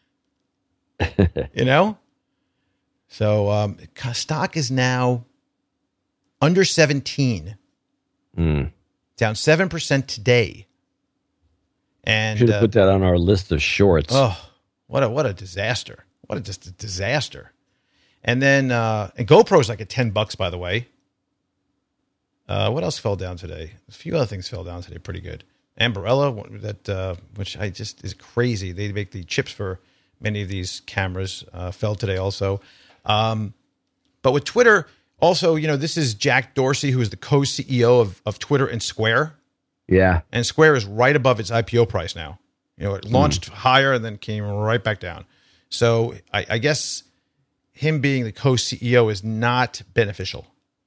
[SPEAKER 3] You know? So um, stock is now under seventeen.
[SPEAKER 2] Mm.
[SPEAKER 3] Down seven percent today. And
[SPEAKER 2] Should have
[SPEAKER 3] uh,
[SPEAKER 2] put that on our list of shorts.
[SPEAKER 3] oh, what a what a disaster. What a just a disaster. And then uh, and GoPro's like at ten bucks, by the way. Uh, what else fell down today? A few other things fell down today pretty good. Ambarella, that uh, which I just is crazy. They make the chips for many of these cameras, uh, fell today also. Um, but with Twitter, also, you know, this is Jack Dorsey, who is the co-C E O of, of Twitter and Square.
[SPEAKER 2] Yeah.
[SPEAKER 3] And Square is right above its I P O price now. You know, it launched mm. higher and then came right back down. So I, I guess him being the co-C E O is not beneficial.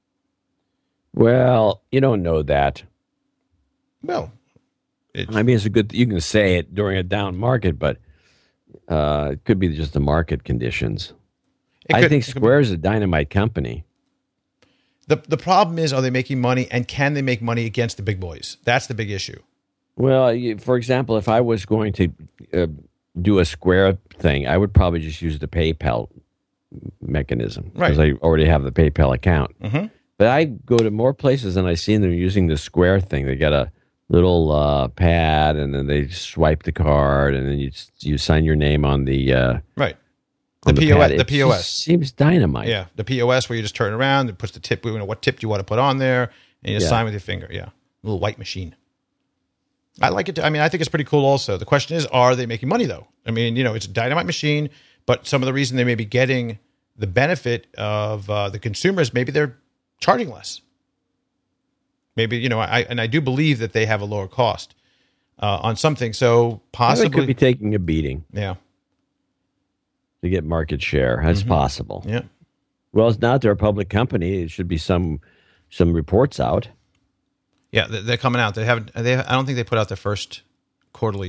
[SPEAKER 2] Well, you don't know that.
[SPEAKER 3] Well, it,
[SPEAKER 2] I mean, it's a good. You can say it during a down market, but uh, it could be just the market conditions. I
[SPEAKER 3] could,
[SPEAKER 2] think Square is a dynamite company.
[SPEAKER 3] The the problem is, are they making money, and can they make money against the big boys? That's the big issue.
[SPEAKER 2] Well, you, for example, if I was going to uh, do a Square thing, I would probably just use the PayPal mechanism because
[SPEAKER 3] right.
[SPEAKER 2] I already have the PayPal account.
[SPEAKER 3] Mm-hmm.
[SPEAKER 2] But I go to more places and I see them using the Square thing. They got a little uh, pad, and then they swipe the card, and then you you sign your name on the uh,
[SPEAKER 3] right. The,
[SPEAKER 2] the
[SPEAKER 3] P O S.
[SPEAKER 2] pad.
[SPEAKER 3] The P O S
[SPEAKER 2] seems dynamite.
[SPEAKER 3] Yeah, the P O S where you just turn it around, it puts the tip. You know what tip you want to put on there, and you just
[SPEAKER 2] Yeah.
[SPEAKER 3] sign with your finger. Yeah, a little white machine. I like it. I mean, I think it's pretty cool. Also, the question is, are they making money though? I mean, you know, it's a dynamite machine, but some of the reason they may be getting the benefit of uh, the consumers, maybe they're charging less. Maybe, you know, I and I do believe that they have a lower cost uh, on something. So possibly,
[SPEAKER 2] They could be taking a beating
[SPEAKER 3] yeah,
[SPEAKER 2] to get market share. That's
[SPEAKER 3] Mm-hmm.
[SPEAKER 2] possible.
[SPEAKER 3] yeah.
[SPEAKER 2] Well, it's not. They're a public company. It should be some some reports out.
[SPEAKER 3] Yeah, they're coming out. They haven't. They. I don't think they put out their first quarterly yet,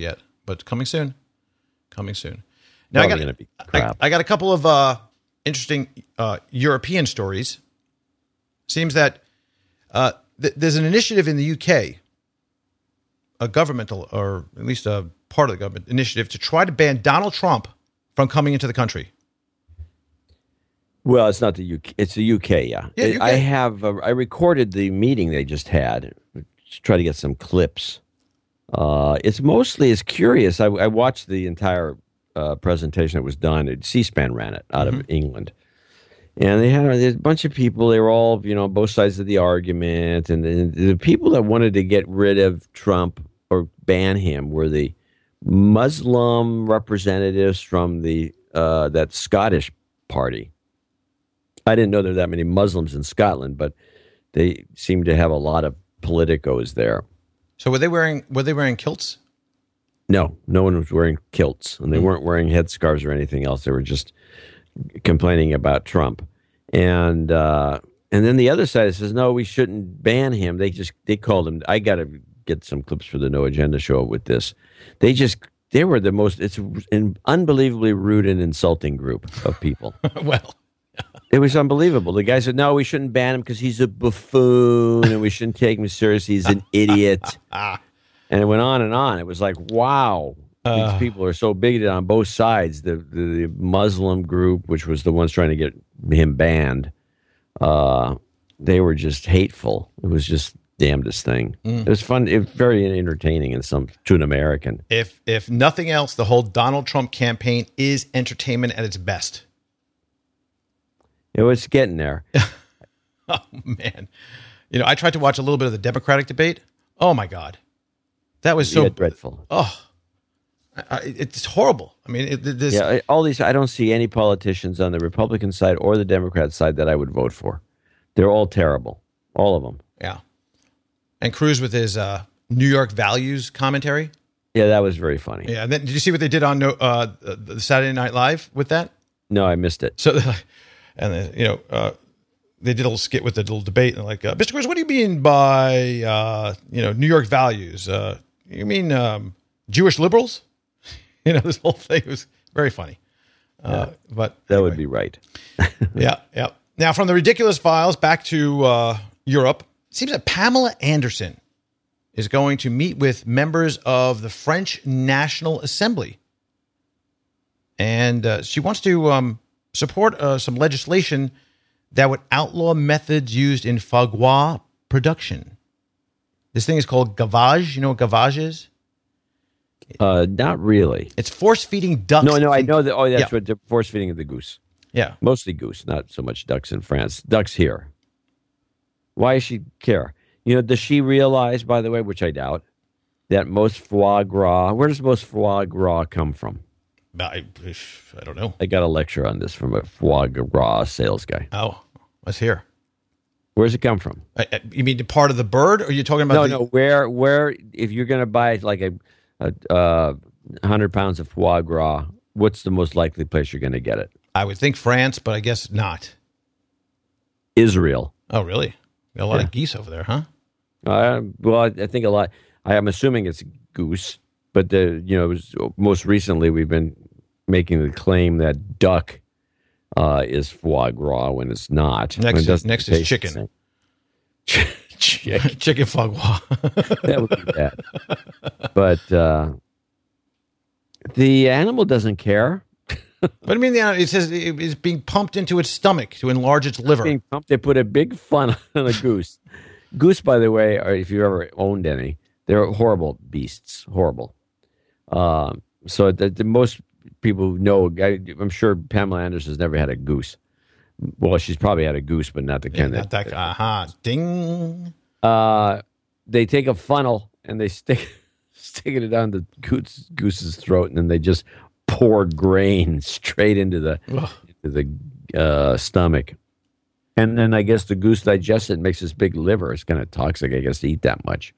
[SPEAKER 3] but coming soon. Coming soon. Now I got,
[SPEAKER 2] gonna be
[SPEAKER 3] I, I got a couple of uh, interesting uh, European stories. Seems that uh, th- there's an initiative in the U K, a governmental, or at least a part of the government initiative, to try to ban Donald Trump from coming into the country.
[SPEAKER 2] Well, it's not the U K. It's the U K. Yeah,
[SPEAKER 3] Yeah, U K.
[SPEAKER 2] I have. Uh, I recorded the meeting they just had. To try to get some clips. Uh, it's mostly it's curious. I, I watched the entire uh, presentation that was done. C-SPAN ran it out mm-hmm. of England, and they had there's a bunch of people. They were all you know both sides of the argument, and the, the people that wanted to get rid of Trump or ban him were the Muslim representatives from the uh, that Scottish party. I didn't know there were that many Muslims in Scotland, but they seem to have a lot of politicos there.
[SPEAKER 3] So were they wearing were they wearing kilts?
[SPEAKER 2] No, no one was wearing kilts, and they mm-hmm. weren't wearing headscarves or anything else. They were just complaining about Trump, and uh, and then the other side says no, we shouldn't ban him. They just they called him. I got to get some clips for the No Agenda show with this. They just they were the most. It's an unbelievably rude and insulting group of people.
[SPEAKER 3] Well.
[SPEAKER 2] It was unbelievable. The guy said, no, we shouldn't ban him because he's a buffoon and we shouldn't take him seriously. He's an idiot. And it went on and on. It was like, wow, uh, these people are so bigoted on both sides. The, the, the Muslim group, which was the ones trying to get him banned, uh, they were just hateful. It was just damnedest thing. Mm. It was fun. It was very entertaining and some to an American.
[SPEAKER 3] If If nothing else, the whole Donald Trump campaign is entertainment at its best.
[SPEAKER 2] It was getting there.
[SPEAKER 3] Oh, man. You know, I tried to watch a little bit of the Democratic debate. Oh, my God. That was so
[SPEAKER 2] yeah, dreadful.
[SPEAKER 3] Oh, I, I, it's horrible. I mean, it, this.
[SPEAKER 2] Yeah, all these, I don't see any politicians on the Republican side or the Democrat side that I would vote for. They're all terrible. All of them.
[SPEAKER 3] Yeah. And Cruz with his uh, New York values commentary.
[SPEAKER 2] Yeah, that was very funny.
[SPEAKER 3] Yeah. And then did you see what they did on uh, the Saturday Night Live with that?
[SPEAKER 2] No, I missed it.
[SPEAKER 3] So, and uh, you know, uh, they did a little skit with the little debate, and they're like, uh, Mister Cruz, what do you mean by uh, you know New York values? Uh, you mean um, Jewish liberals? You know, this whole thing was very funny. Uh,
[SPEAKER 2] yeah,
[SPEAKER 3] but
[SPEAKER 2] that
[SPEAKER 3] anyway.
[SPEAKER 2] would be right.
[SPEAKER 3] yeah, yeah. Now, from the ridiculous files back to uh, Europe, it seems that Pamela Anderson is going to meet with members of the French National Assembly, and uh, she wants to. Um, support uh, some legislation that would outlaw methods used in foie gras production. This thing is called gavage. You know what gavage is?
[SPEAKER 2] Uh, not really.
[SPEAKER 3] It's force-feeding ducks.
[SPEAKER 2] No, no, I know that. Oh, that's
[SPEAKER 3] yeah.
[SPEAKER 2] what the force-feeding of the goose.
[SPEAKER 3] Yeah.
[SPEAKER 2] Mostly goose, not so much ducks in France. Ducks here. Why does she care? You know, does she realize, by the way, which I doubt, that most foie gras, where does most foie gras come from?
[SPEAKER 3] I, I don't know.
[SPEAKER 2] I got a lecture on this from a foie gras sales guy.
[SPEAKER 3] Oh, let's hear.
[SPEAKER 2] Where does it come from?
[SPEAKER 3] Uh, you mean the part of the bird, or are you talking about?
[SPEAKER 2] No,
[SPEAKER 3] the-
[SPEAKER 2] no. Where, where? If you're going to buy like a, a uh, hundred pounds of foie gras, what's the most likely place you're going to get it?
[SPEAKER 3] I would think France, but I guess not.
[SPEAKER 2] Israel.
[SPEAKER 3] Oh, really? Got a lot
[SPEAKER 2] yeah.
[SPEAKER 3] of geese over there, huh?
[SPEAKER 2] Uh, well, I, I think a lot. I am assuming it's goose, but the you know it was, most recently we've been making the claim that duck uh, is foie gras when it's not.
[SPEAKER 3] Next,
[SPEAKER 2] it
[SPEAKER 3] is, next is chicken.
[SPEAKER 2] chicken.
[SPEAKER 3] Chicken foie gras.
[SPEAKER 2] That would be bad. But uh, the animal doesn't care.
[SPEAKER 3] What do you mean? The, it says it is being pumped into its stomach to enlarge its liver.
[SPEAKER 2] Being pumped, they put a big fun on a goose. Goose, by the way, or if you ever owned any, they're horrible beasts. Horrible. Um, so the, the most people know, I, I'm sure Pamela Anderson's never had a goose. Well, she's probably had a goose, but not the kind
[SPEAKER 3] yeah, not that. Aha! Uh-huh. Ding.
[SPEAKER 2] Uh, they take a funnel and they stick sticking it down the goose, goose's throat, and then they just pour grain straight into the Ugh. into the uh, stomach. And then I guess the goose digests it and makes this big liver. It's kind of toxic, I guess, to eat that much.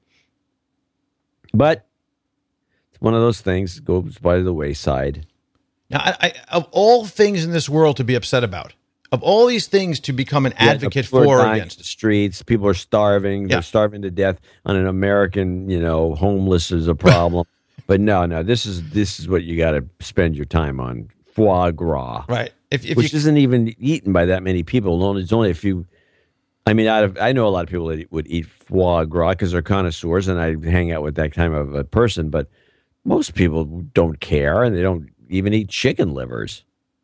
[SPEAKER 2] But it's one of those things that goes by the wayside.
[SPEAKER 3] Now, I, I, of all things in this world to be upset about, of all these things to become an
[SPEAKER 2] yeah,
[SPEAKER 3] advocate
[SPEAKER 2] for
[SPEAKER 3] or
[SPEAKER 2] dying
[SPEAKER 3] against,
[SPEAKER 2] the streets, people are starving.
[SPEAKER 3] Yeah.
[SPEAKER 2] They're starving to death on an American, you know, homeless is a problem. But no, no, this is this is what you got to spend your time on: foie gras,
[SPEAKER 3] Right. If, if
[SPEAKER 2] which
[SPEAKER 3] you,
[SPEAKER 2] isn't even eaten by that many people. Only it's only a few. I mean, out of, I know a lot of people that would eat foie gras because they're connoisseurs, and I hang out with that kind of a person. But most people don't care, and they don't even eat chicken livers.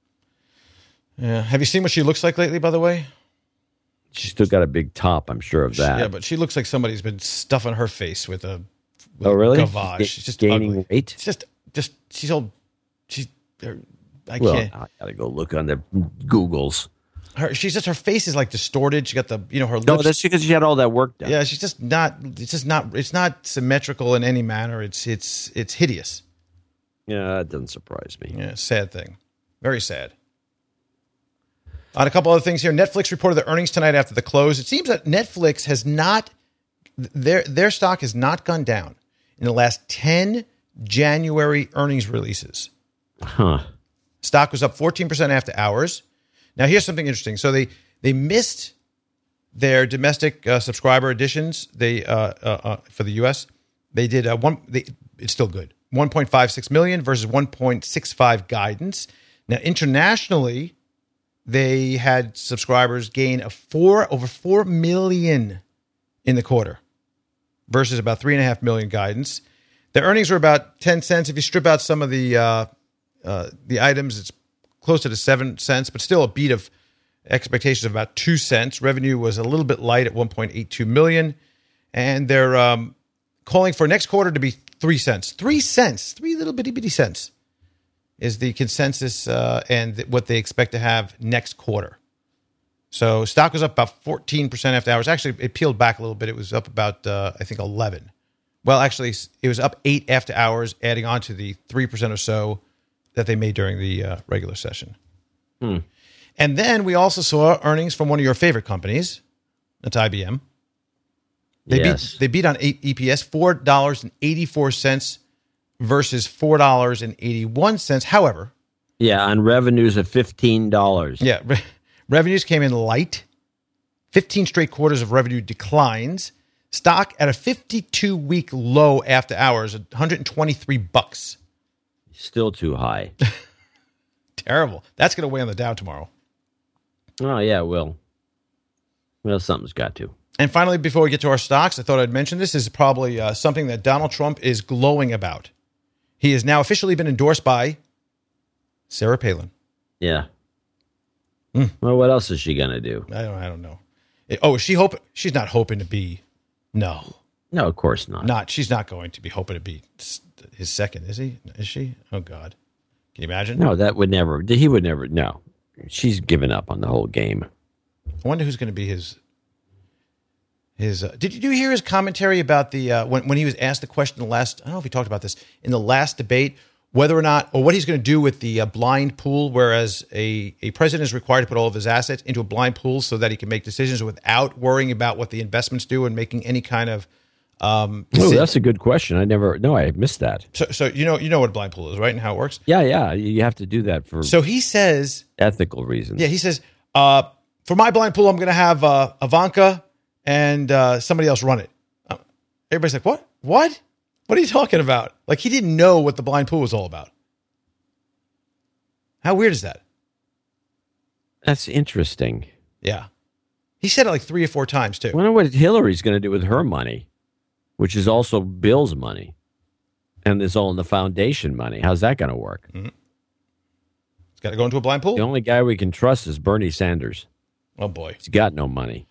[SPEAKER 3] yeah. Have you seen what she looks like lately, by the way?
[SPEAKER 2] She's still got a big top, I'm sure of that.
[SPEAKER 3] Yeah, but she looks like somebody's been stuffing her face with a, with
[SPEAKER 2] Oh, really?
[SPEAKER 3] a gavage.
[SPEAKER 2] She's
[SPEAKER 3] She's just
[SPEAKER 2] gaining
[SPEAKER 3] ugly.
[SPEAKER 2] weight?
[SPEAKER 3] It's just, just, she's all, she's, er, I
[SPEAKER 2] Well,
[SPEAKER 3] can't.
[SPEAKER 2] I gotta go look on the Googles.
[SPEAKER 3] Her, she's just, her face is like distorted. She got the, you know, her lips.
[SPEAKER 2] No, that's because she had all that work done.
[SPEAKER 3] Yeah, she's just not. It's just not. It's not symmetrical in any manner. It's it's it's hideous.
[SPEAKER 2] Yeah, that doesn't surprise me.
[SPEAKER 3] Yeah, sad thing. Very sad. On a couple other things here, Netflix reported their earnings tonight after the close. It seems that Netflix has not their their stock has not gone down in the last ten January earnings releases.
[SPEAKER 2] Huh.
[SPEAKER 3] Stock was up fourteen percent after hours. Now, here's something interesting. So they they missed their domestic uh, subscriber additions. They uh, uh, uh, for the U S they did uh, one. They, it's still good. one point five six million versus one point six five guidance. Now, internationally, they had subscribers gain of four over four million in the quarter versus about three and a half million guidance. The earnings were about ten cents. If you strip out some of the uh, uh, the items, it's closer to seven cents, but still a beat of expectations of about two cents. Revenue was a little bit light at one point eight two million, and they're um, calling for next quarter to be three cents. Three cents, three little bitty bitty cents is the consensus uh, and th- what they expect to have next quarter. So stock was up about fourteen percent after hours. Actually, it peeled back a little bit. It was up about, uh, I think, eleven. Well, actually, it was up eight after hours, adding on to the three percent or so that they made during the uh, regular session.
[SPEAKER 2] Hmm.
[SPEAKER 3] And then we also saw earnings from one of your favorite companies. That's I B M. They
[SPEAKER 2] Yes.
[SPEAKER 3] beat they beat on E P S, four dollars and eighty-four cents versus four dollars and eighty-one cents. However,
[SPEAKER 2] Yeah, on revenues of fifteen dollars.
[SPEAKER 3] yeah, re- revenues came in light. fifteen straight quarters of revenue declines. Stock at a fifty-two week low after hours, one hundred twenty-three bucks.
[SPEAKER 2] Still too high.
[SPEAKER 3] Terrible. That's going to weigh on the Dow tomorrow.
[SPEAKER 2] Oh, yeah, it will. Well, something's got to.
[SPEAKER 3] And finally, before we get to our stocks, I thought I'd mention this is probably uh, something that Donald Trump is glowing about. He has now officially been endorsed by Sarah Palin.
[SPEAKER 2] Yeah.
[SPEAKER 3] Hmm.
[SPEAKER 2] Well, what else is she going to do?
[SPEAKER 3] I don't. I don't know. Eh, Oh, is she hope? She's not hoping to be. No,
[SPEAKER 2] No, of course not.
[SPEAKER 3] not. She's not going to be hoping to be s- his second. Is he? Is she? Oh God. Can you imagine?
[SPEAKER 2] No, that would never, he would never, no. She's given up on the whole game.
[SPEAKER 3] I wonder who's going to be his. His. Uh, did you hear his commentary about the uh, when when he was asked the question in the last? I don't know if he talked about this in the last debate, whether or not or what he's going to do with the uh, blind pool, whereas a a president is required to put all of his assets into a blind pool so that he can make decisions without worrying about what the investments do and making any kind of. Um,
[SPEAKER 2] Oh,
[SPEAKER 3] deci-
[SPEAKER 2] that's a good question. I never, no, I missed that.
[SPEAKER 3] so so you know you know what a blind pool is, right, and how it works.
[SPEAKER 2] Yeah, yeah. You have to do that for
[SPEAKER 3] So he says.
[SPEAKER 2] ethical reasons.
[SPEAKER 3] Yeah, he says, uh, for my blind pool, I'm going to have uh, Ivanka and uh, somebody else run it. Uh, everybody's like, what? What? What are you talking about? Like, he didn't know what the blind pool was all about. How weird is that?
[SPEAKER 2] That's interesting.
[SPEAKER 3] Yeah. He said it like three or four times, too.
[SPEAKER 2] I wonder what Hillary's going to do with her money, which is also Bill's money. And it's all in the foundation money. How's that going to work?
[SPEAKER 3] It's got to go into a blind
[SPEAKER 2] The
[SPEAKER 3] pool?
[SPEAKER 2] only guy we can trust is Bernie Sanders.
[SPEAKER 3] Oh, boy.
[SPEAKER 2] He's got no money.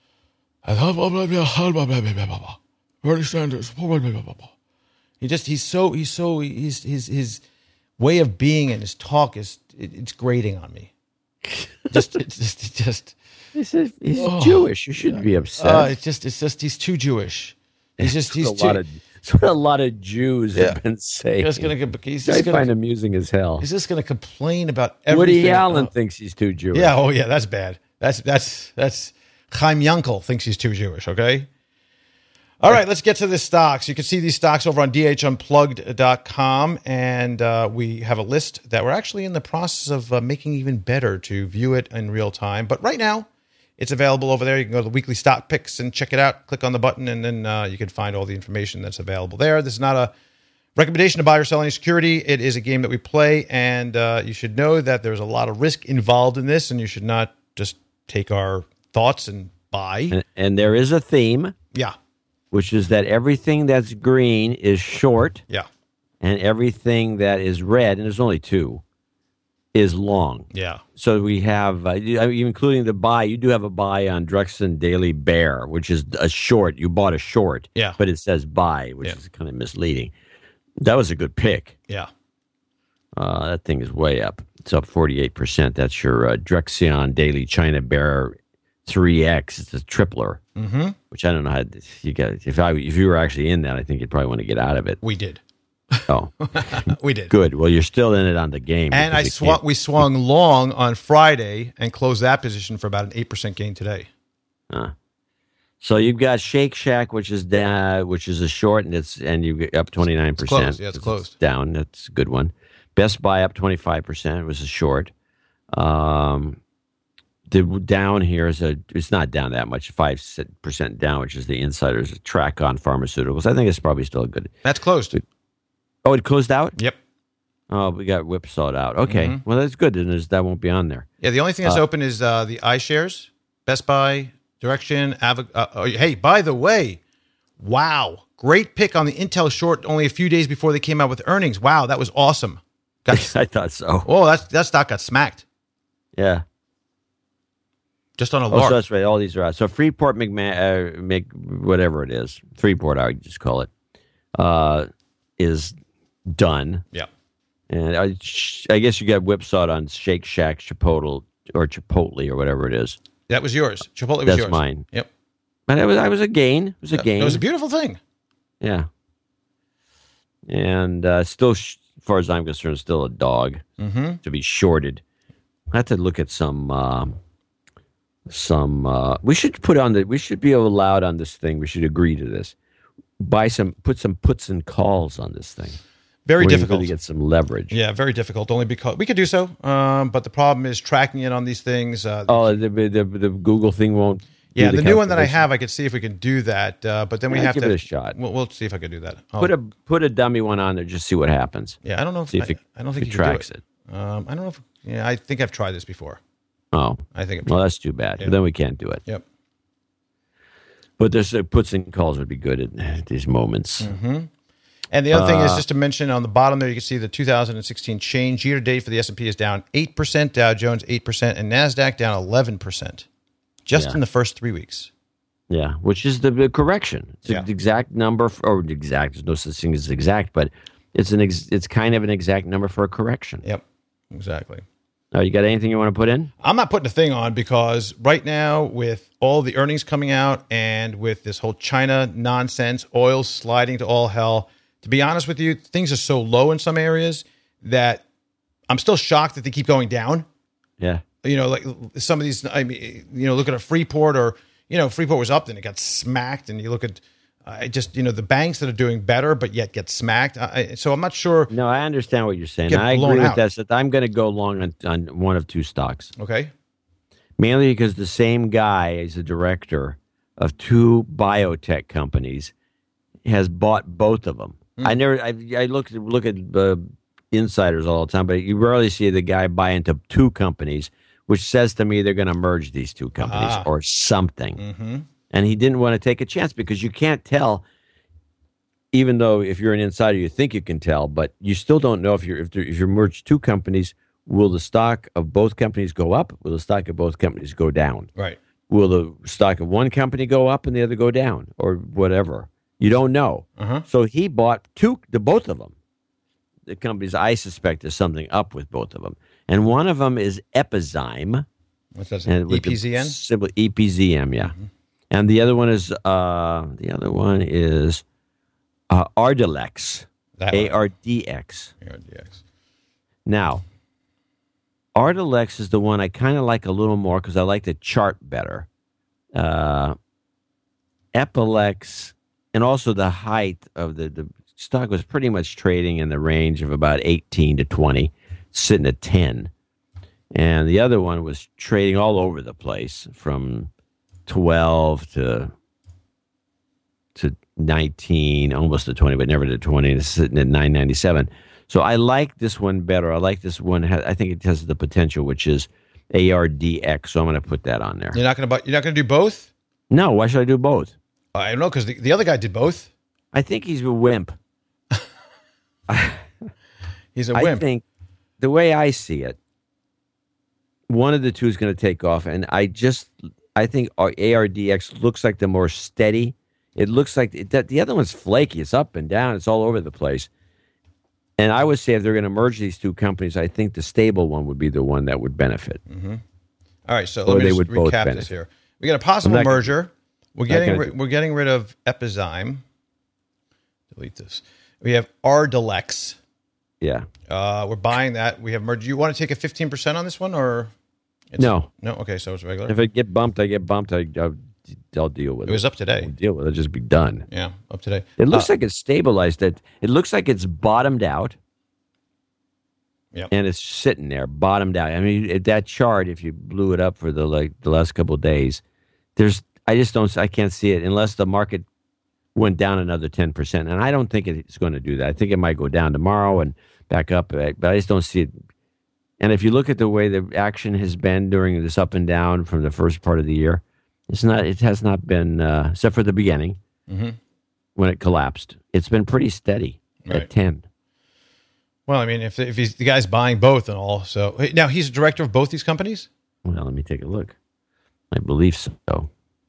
[SPEAKER 3] Bernie Sanders. He just, he's so, he's so, he's, his, his way of being and his talk is, it, it's grating on me. Just, it's just, it's just,
[SPEAKER 2] He's, a, he's
[SPEAKER 3] Oh,
[SPEAKER 2] Jewish. You shouldn't be upset.
[SPEAKER 3] uh, it's just, it's just, he's too Jewish. He's just, he's
[SPEAKER 2] a
[SPEAKER 3] too,
[SPEAKER 2] lot of, it's what a lot of Jews
[SPEAKER 3] Yeah.
[SPEAKER 2] have been saying.
[SPEAKER 3] he's gonna, he's
[SPEAKER 2] I
[SPEAKER 3] just
[SPEAKER 2] find
[SPEAKER 3] gonna,
[SPEAKER 2] amusing as hell.
[SPEAKER 3] he's just gonna complain about everything.
[SPEAKER 2] Woody Allen
[SPEAKER 3] Oh,
[SPEAKER 2] thinks he's too Jewish.
[SPEAKER 3] yeah, oh yeah, that's bad. That's, that's, that's, Chaim Yankel thinks he's too Jewish, okay? All right, let's get to the stocks. You can see these stocks over on d h unplugged dot com, and uh, we have a list that we're actually in the process of uh, making even better to view it in real time. But right now, it's available over there. You can go to the weekly stock picks and check it out. Click on the button, and then uh, you can find all the information that's available there. This is not a Recommendation to buy or sell any security. It is a game that we play, and uh, you should know that there's a lot of risk involved in this, and you should not just take our thoughts and buy.
[SPEAKER 2] And, and there is a theme,
[SPEAKER 3] Yeah.
[SPEAKER 2] which is that everything that's green is short,
[SPEAKER 3] Yeah.
[SPEAKER 2] and everything that is red, and there's only two, is long.
[SPEAKER 3] Yeah.
[SPEAKER 2] So we have, uh, you- I mean, including the buy, you do have a buy on Drexen Daily Bear, which is a short. You bought a short,
[SPEAKER 3] Yeah.
[SPEAKER 2] but it says buy, which
[SPEAKER 3] Yeah.
[SPEAKER 2] is kind of misleading. That was a good pick.
[SPEAKER 3] Yeah.
[SPEAKER 2] Uh, that thing is way up. It's up forty-eight percent. That's your uh, Drexion Daily China Bear three X. It's a tripler,
[SPEAKER 3] Mm-hmm.
[SPEAKER 2] which I don't know how to, you got. If I if you were actually in that, I think you'd probably want to get out of it.
[SPEAKER 3] We did.
[SPEAKER 2] Oh,
[SPEAKER 3] We did.
[SPEAKER 2] good. Well, you're still in it on the game.
[SPEAKER 3] And I
[SPEAKER 2] because you
[SPEAKER 3] swung,
[SPEAKER 2] can't-
[SPEAKER 3] we swung long on Friday and closed that position for about an eight percent gain today.
[SPEAKER 2] Uh, so you've got Shake Shack, which is down, which is a short, and it's and you get up twenty nine percent.
[SPEAKER 3] closed. Yeah, it's closed.
[SPEAKER 2] Down. That's a good one. Best Buy up twenty five percent. It was a short. Um, the down here is a. It's not down that much. Five percent down, which is the insiders track on pharmaceuticals. I think it's probably still a good.
[SPEAKER 3] That's closed.
[SPEAKER 2] Oh, it closed out.
[SPEAKER 3] Yep.
[SPEAKER 2] Oh, we got whipsawed out. Okay,
[SPEAKER 3] Mm-hmm.
[SPEAKER 2] well that's good. Then there's- that won't be on there.
[SPEAKER 3] Yeah, the only thing that's open is uh, the iShares, Best Buy, Direction, Av- uh, oh, hey, by the way, wow, great pick on the Intel short only a few days before they came out with earnings. Wow, that was awesome. Got,
[SPEAKER 2] I thought so.
[SPEAKER 3] oh, that's, that stock got smacked
[SPEAKER 2] Yeah.
[SPEAKER 3] just on a
[SPEAKER 2] Oh,
[SPEAKER 3] lark.
[SPEAKER 2] so that's right. All these are out. So Freeport McMahon, uh, Mc, whatever it is, Freeport, I would just call it, uh, is done.
[SPEAKER 3] Yeah.
[SPEAKER 2] And I, I guess you got whipsawed on Shake Shack, Chipotle, or Chipotle, or whatever it is.
[SPEAKER 3] That was yours. Chipotle was
[SPEAKER 2] That's
[SPEAKER 3] yours.
[SPEAKER 2] mine.
[SPEAKER 3] Yep.
[SPEAKER 2] But it was, I was a gain. It was a gain.
[SPEAKER 3] It was a beautiful thing.
[SPEAKER 2] Yeah. And uh, still, sh- as far as I'm concerned, still a dog
[SPEAKER 3] Mm-hmm.
[SPEAKER 2] to be shorted. I have to look at some. Uh, some. Uh, we should put on the. We should be allowed on this thing. We should agree to this. Buy some. Put some puts and calls on this thing.
[SPEAKER 3] Very
[SPEAKER 2] Where you
[SPEAKER 3] difficult.
[SPEAKER 2] really get some leverage.
[SPEAKER 3] Yeah, very difficult. Only because we could do so, um, but the problem is tracking it on these things. Uh,
[SPEAKER 2] Oh, the, the the Google thing won't. do
[SPEAKER 3] yeah, the, new one that I
[SPEAKER 2] calculation.
[SPEAKER 3] have, I could see if we can do that, uh, but then we
[SPEAKER 2] Yeah,
[SPEAKER 3] have
[SPEAKER 2] give
[SPEAKER 3] to
[SPEAKER 2] it a shot.
[SPEAKER 3] We'll, we'll see if I can do that. Oh,
[SPEAKER 2] Put a put a dummy one on there. Just see what happens.
[SPEAKER 3] yeah, I don't know if,
[SPEAKER 2] See if
[SPEAKER 3] I,
[SPEAKER 2] it,
[SPEAKER 3] I don't
[SPEAKER 2] if
[SPEAKER 3] think
[SPEAKER 2] it
[SPEAKER 3] you can do
[SPEAKER 2] tracks
[SPEAKER 3] it.
[SPEAKER 2] it.
[SPEAKER 3] Um, I don't know if. Yeah, I think I've tried this before.
[SPEAKER 2] Oh,
[SPEAKER 3] I think. I've
[SPEAKER 2] well,
[SPEAKER 3] tried.
[SPEAKER 2] that's too bad.
[SPEAKER 3] Yeah.
[SPEAKER 2] Then we can't do it.
[SPEAKER 3] Yep.
[SPEAKER 2] But there's uh, puts and calls would be good at these moments.
[SPEAKER 3] Mm-hmm. And the other thing is
[SPEAKER 2] Uh,
[SPEAKER 3] just to mention on the bottom there, you can see the two thousand sixteen change year to date for the S and P is down eight percent, Dow Jones eight percent, and Nasdaq down eleven percent, just
[SPEAKER 2] Yeah.
[SPEAKER 3] in the first three weeks.
[SPEAKER 2] Yeah, which is the, the correction. It's
[SPEAKER 3] Yeah.
[SPEAKER 2] the exact number, for, or exact. There's no such thing as exact, but it's an ex, it's kind of an exact number for a correction.
[SPEAKER 3] Yep, exactly.
[SPEAKER 2] Oh, you got anything you want to put in?
[SPEAKER 3] I'm not putting a thing on because right now, with all the earnings coming out and with this whole China nonsense, oil sliding to all hell, to be honest with you, things are so low in some areas that I'm still shocked that they keep going down.
[SPEAKER 2] Yeah.
[SPEAKER 3] You know, like some of these, I mean, you know, look at a Freeport or, you know, Freeport was up, then it got smacked. And you look at uh, just, you know, the banks that are doing better, but yet get smacked. I, so I'm not sure.
[SPEAKER 2] No, I understand what you're saying.
[SPEAKER 3] Get
[SPEAKER 2] I
[SPEAKER 3] blown
[SPEAKER 2] agree with
[SPEAKER 3] out.
[SPEAKER 2] that. So I'm going to go long on, on one of two stocks,
[SPEAKER 3] Okay.
[SPEAKER 2] mainly because the same guy is a director of two biotech companies has bought both of them.
[SPEAKER 3] Hmm.
[SPEAKER 2] I never. I, I look look at uh, insiders all the time, but you rarely see the guy buy into two companies, which says to me they're going to merge these two companies
[SPEAKER 3] Ah.
[SPEAKER 2] or something.
[SPEAKER 3] Mm-hmm.
[SPEAKER 2] And he didn't want to take a chance because you can't tell. Even though if you're an insider, you think you can tell, but you still don't know if you're if, there, if you merge two companies. Will the stock of both companies go up? Will the stock of both companies go down?
[SPEAKER 3] Right.
[SPEAKER 2] Will the stock of one company go up and the other go down, or whatever? You don't know.
[SPEAKER 3] Uh-huh.
[SPEAKER 2] So he bought two, the both of them. The companies I suspect there's something up with both of them, and one of them is Epizyme,
[SPEAKER 3] What's that?
[SPEAKER 2] and with the
[SPEAKER 3] E P Z N?
[SPEAKER 2] symbol E P Z M, yeah. And the other one is uh, the other one is uh, Ardelex,
[SPEAKER 3] That
[SPEAKER 2] A
[SPEAKER 3] one.
[SPEAKER 2] R D X.
[SPEAKER 3] A R D X.
[SPEAKER 2] Now, Ardelex is the one I kind of like a little more because I like the chart better. Uh, Epilex, and also the height of the, the stock was pretty much trading in the range of about eighteen to twenty, sitting at ten. And the other one was trading all over the place from twelve to to nineteen, almost to twenty, but never to twenty. It's sitting at nine ninety-seven. So I like this one better. I like this one. I think it has the potential, which is A R D X. So I'm going to put that on there.
[SPEAKER 3] You're not going to. You're not going to do both.
[SPEAKER 2] No. Why should I do both?
[SPEAKER 3] I don't know, because the, the other guy did both.
[SPEAKER 2] I think he's a wimp.
[SPEAKER 3] He's a wimp.
[SPEAKER 2] I think the way I see it, one of the two is going to take off, and I just I think our A R D X looks like the more steady. It looks like it, that the other one's flaky. It's up and down. It's all over the place. And I would say if they're going to merge these two companies, I think the stable one would be the one that would benefit.
[SPEAKER 3] Mm-hmm. All right, so
[SPEAKER 2] or
[SPEAKER 3] let me
[SPEAKER 2] they
[SPEAKER 3] just
[SPEAKER 2] would both
[SPEAKER 3] recap
[SPEAKER 2] benefit.
[SPEAKER 3] this here. We got a possible
[SPEAKER 2] not,
[SPEAKER 3] merger. We're getting ri-
[SPEAKER 2] do-
[SPEAKER 3] we're getting rid of Epizyme. Delete this. We have Ardelyx.
[SPEAKER 2] Yeah.
[SPEAKER 3] Uh, we're buying that. We have merged. You want to take a fifteen percent on this one, or it's,
[SPEAKER 2] No.
[SPEAKER 3] no? Okay, so it's regular.
[SPEAKER 2] If I get bumped, I get bumped. I, I'll, I'll deal with it.
[SPEAKER 3] It was up today.
[SPEAKER 2] I'll deal with it. It'll just be done.
[SPEAKER 3] Yeah, up today.
[SPEAKER 2] It looks
[SPEAKER 3] Uh,
[SPEAKER 2] like it's stabilized. It, it looks like it's bottomed out.
[SPEAKER 3] Yep.
[SPEAKER 2] And it's sitting there, bottomed out. I mean, it, that chart, if you blew it up for the like the last couple of days, there's I just don't I can't see it unless the market went down another ten percent. And I don't think it's going to do that. I think it might go down tomorrow and back up, but I just don't see it. And if you look at the way the action has been during this up and down from the first part of the year, it's not. It has not been, uh, except for the beginning
[SPEAKER 3] mm-hmm.
[SPEAKER 2] when it collapsed. It's been pretty steady
[SPEAKER 3] Right.
[SPEAKER 2] at ten.
[SPEAKER 3] Well, I mean, if if he's the guy's buying both and all, so now he's a director of both these companies.
[SPEAKER 2] Well, let me take a look. I believe so.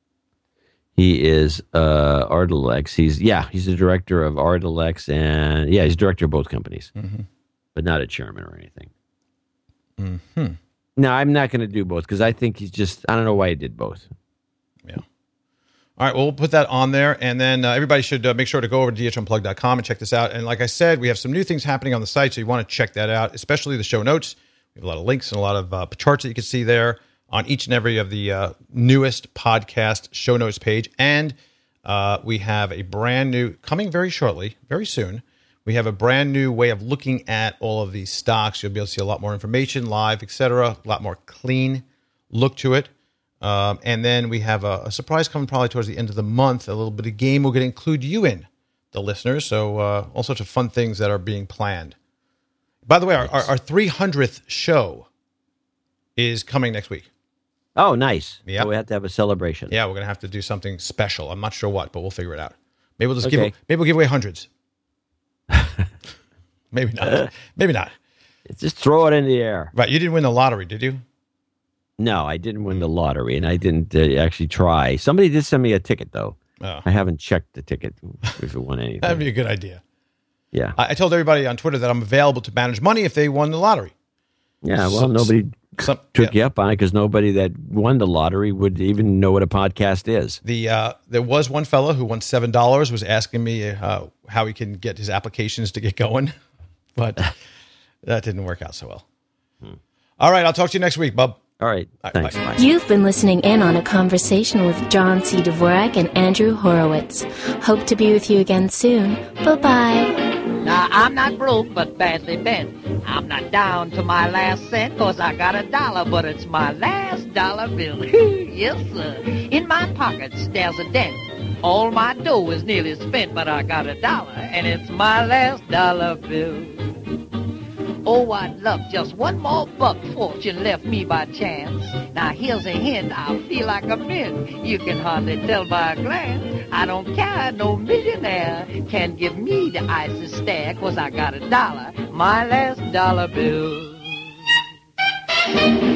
[SPEAKER 2] He is uh, Ardelyx. He's yeah, he's the director of Ardelyx, and yeah, he's director of both companies,
[SPEAKER 3] Mm-hmm.
[SPEAKER 2] but not a chairman or anything.
[SPEAKER 3] Mm-hmm.
[SPEAKER 2] No, I'm not going to do both because I think he's just. I don't know why he did both.
[SPEAKER 3] Yeah. All right, well, we'll put that on there. And then uh, everybody should uh, make sure to go over to D H unplugged dot com and check this out. And like I said, we have some new things happening on the site, so you want to check that out, especially the show notes. We have a lot of links and a lot of uh, charts that you can see there on each and every of the uh, newest podcast show notes page. And uh, we have a brand new, coming very shortly, very soon, we have a brand new way of looking at all of these stocks. You'll be able to see a lot more information, live, et cetera, a lot more clean look to it. Um, and then we have a, a surprise coming probably towards the end of the month, a little bit of game we're going to include you in, the listeners. So uh, all sorts of fun things that are being planned. By the way, our, our, our three hundredth show is coming next week.
[SPEAKER 2] Oh, nice.
[SPEAKER 3] Yep.
[SPEAKER 2] So we have to have a celebration.
[SPEAKER 3] Yeah, we're going to have to do something special. I'm not sure what, but we'll figure it out. Maybe we'll just
[SPEAKER 2] Okay.
[SPEAKER 3] give maybe we'll give away hundreds. Maybe not. Maybe not.
[SPEAKER 2] Just throw it in the air.
[SPEAKER 3] Right. You didn't win the lottery, did you?
[SPEAKER 2] No, I didn't win the lottery, and I didn't uh, actually try. Somebody did send me a ticket, though.
[SPEAKER 3] Oh.
[SPEAKER 2] I haven't checked the ticket if it won anything.
[SPEAKER 3] That'd be a good idea.
[SPEAKER 2] Yeah.
[SPEAKER 3] I, I told everybody on Twitter that I'm available to manage money if they won the lottery.
[SPEAKER 2] Yeah, well,
[SPEAKER 3] Some-
[SPEAKER 2] nobody
[SPEAKER 3] Some,
[SPEAKER 2] took
[SPEAKER 3] yeah.
[SPEAKER 2] you up on it because nobody that won the lottery would even know what a podcast is.
[SPEAKER 3] The uh, there was one fellow who won seven dollars was asking me uh, how he can get his applications to get going, but that didn't work out so well. Hmm. All right, I'll talk to you next week, bub.
[SPEAKER 2] All right.
[SPEAKER 3] All right,
[SPEAKER 2] Thanks.
[SPEAKER 3] bye.
[SPEAKER 2] Bye.
[SPEAKER 1] You've been listening in on a conversation with John C. Dvorak and Andrew Horowitz. Hope to be with you again soon. Bye-bye.
[SPEAKER 4] Now, I'm not broke, but badly bent. I'm not down to my last cent, cause I got a dollar, but it's my last dollar bill. Yes, sir. In my pockets, there's a dent. All my dough is nearly spent, but I got a dollar, and it's my last dollar bill. Oh, I'd love just one more buck fortune left me by chance. Now, here's a hint, I feel like a mint. You can hardly tell by a glance. I don't care, no millionaire can give me the icy stare, cause I got a dollar, my last dollar bill.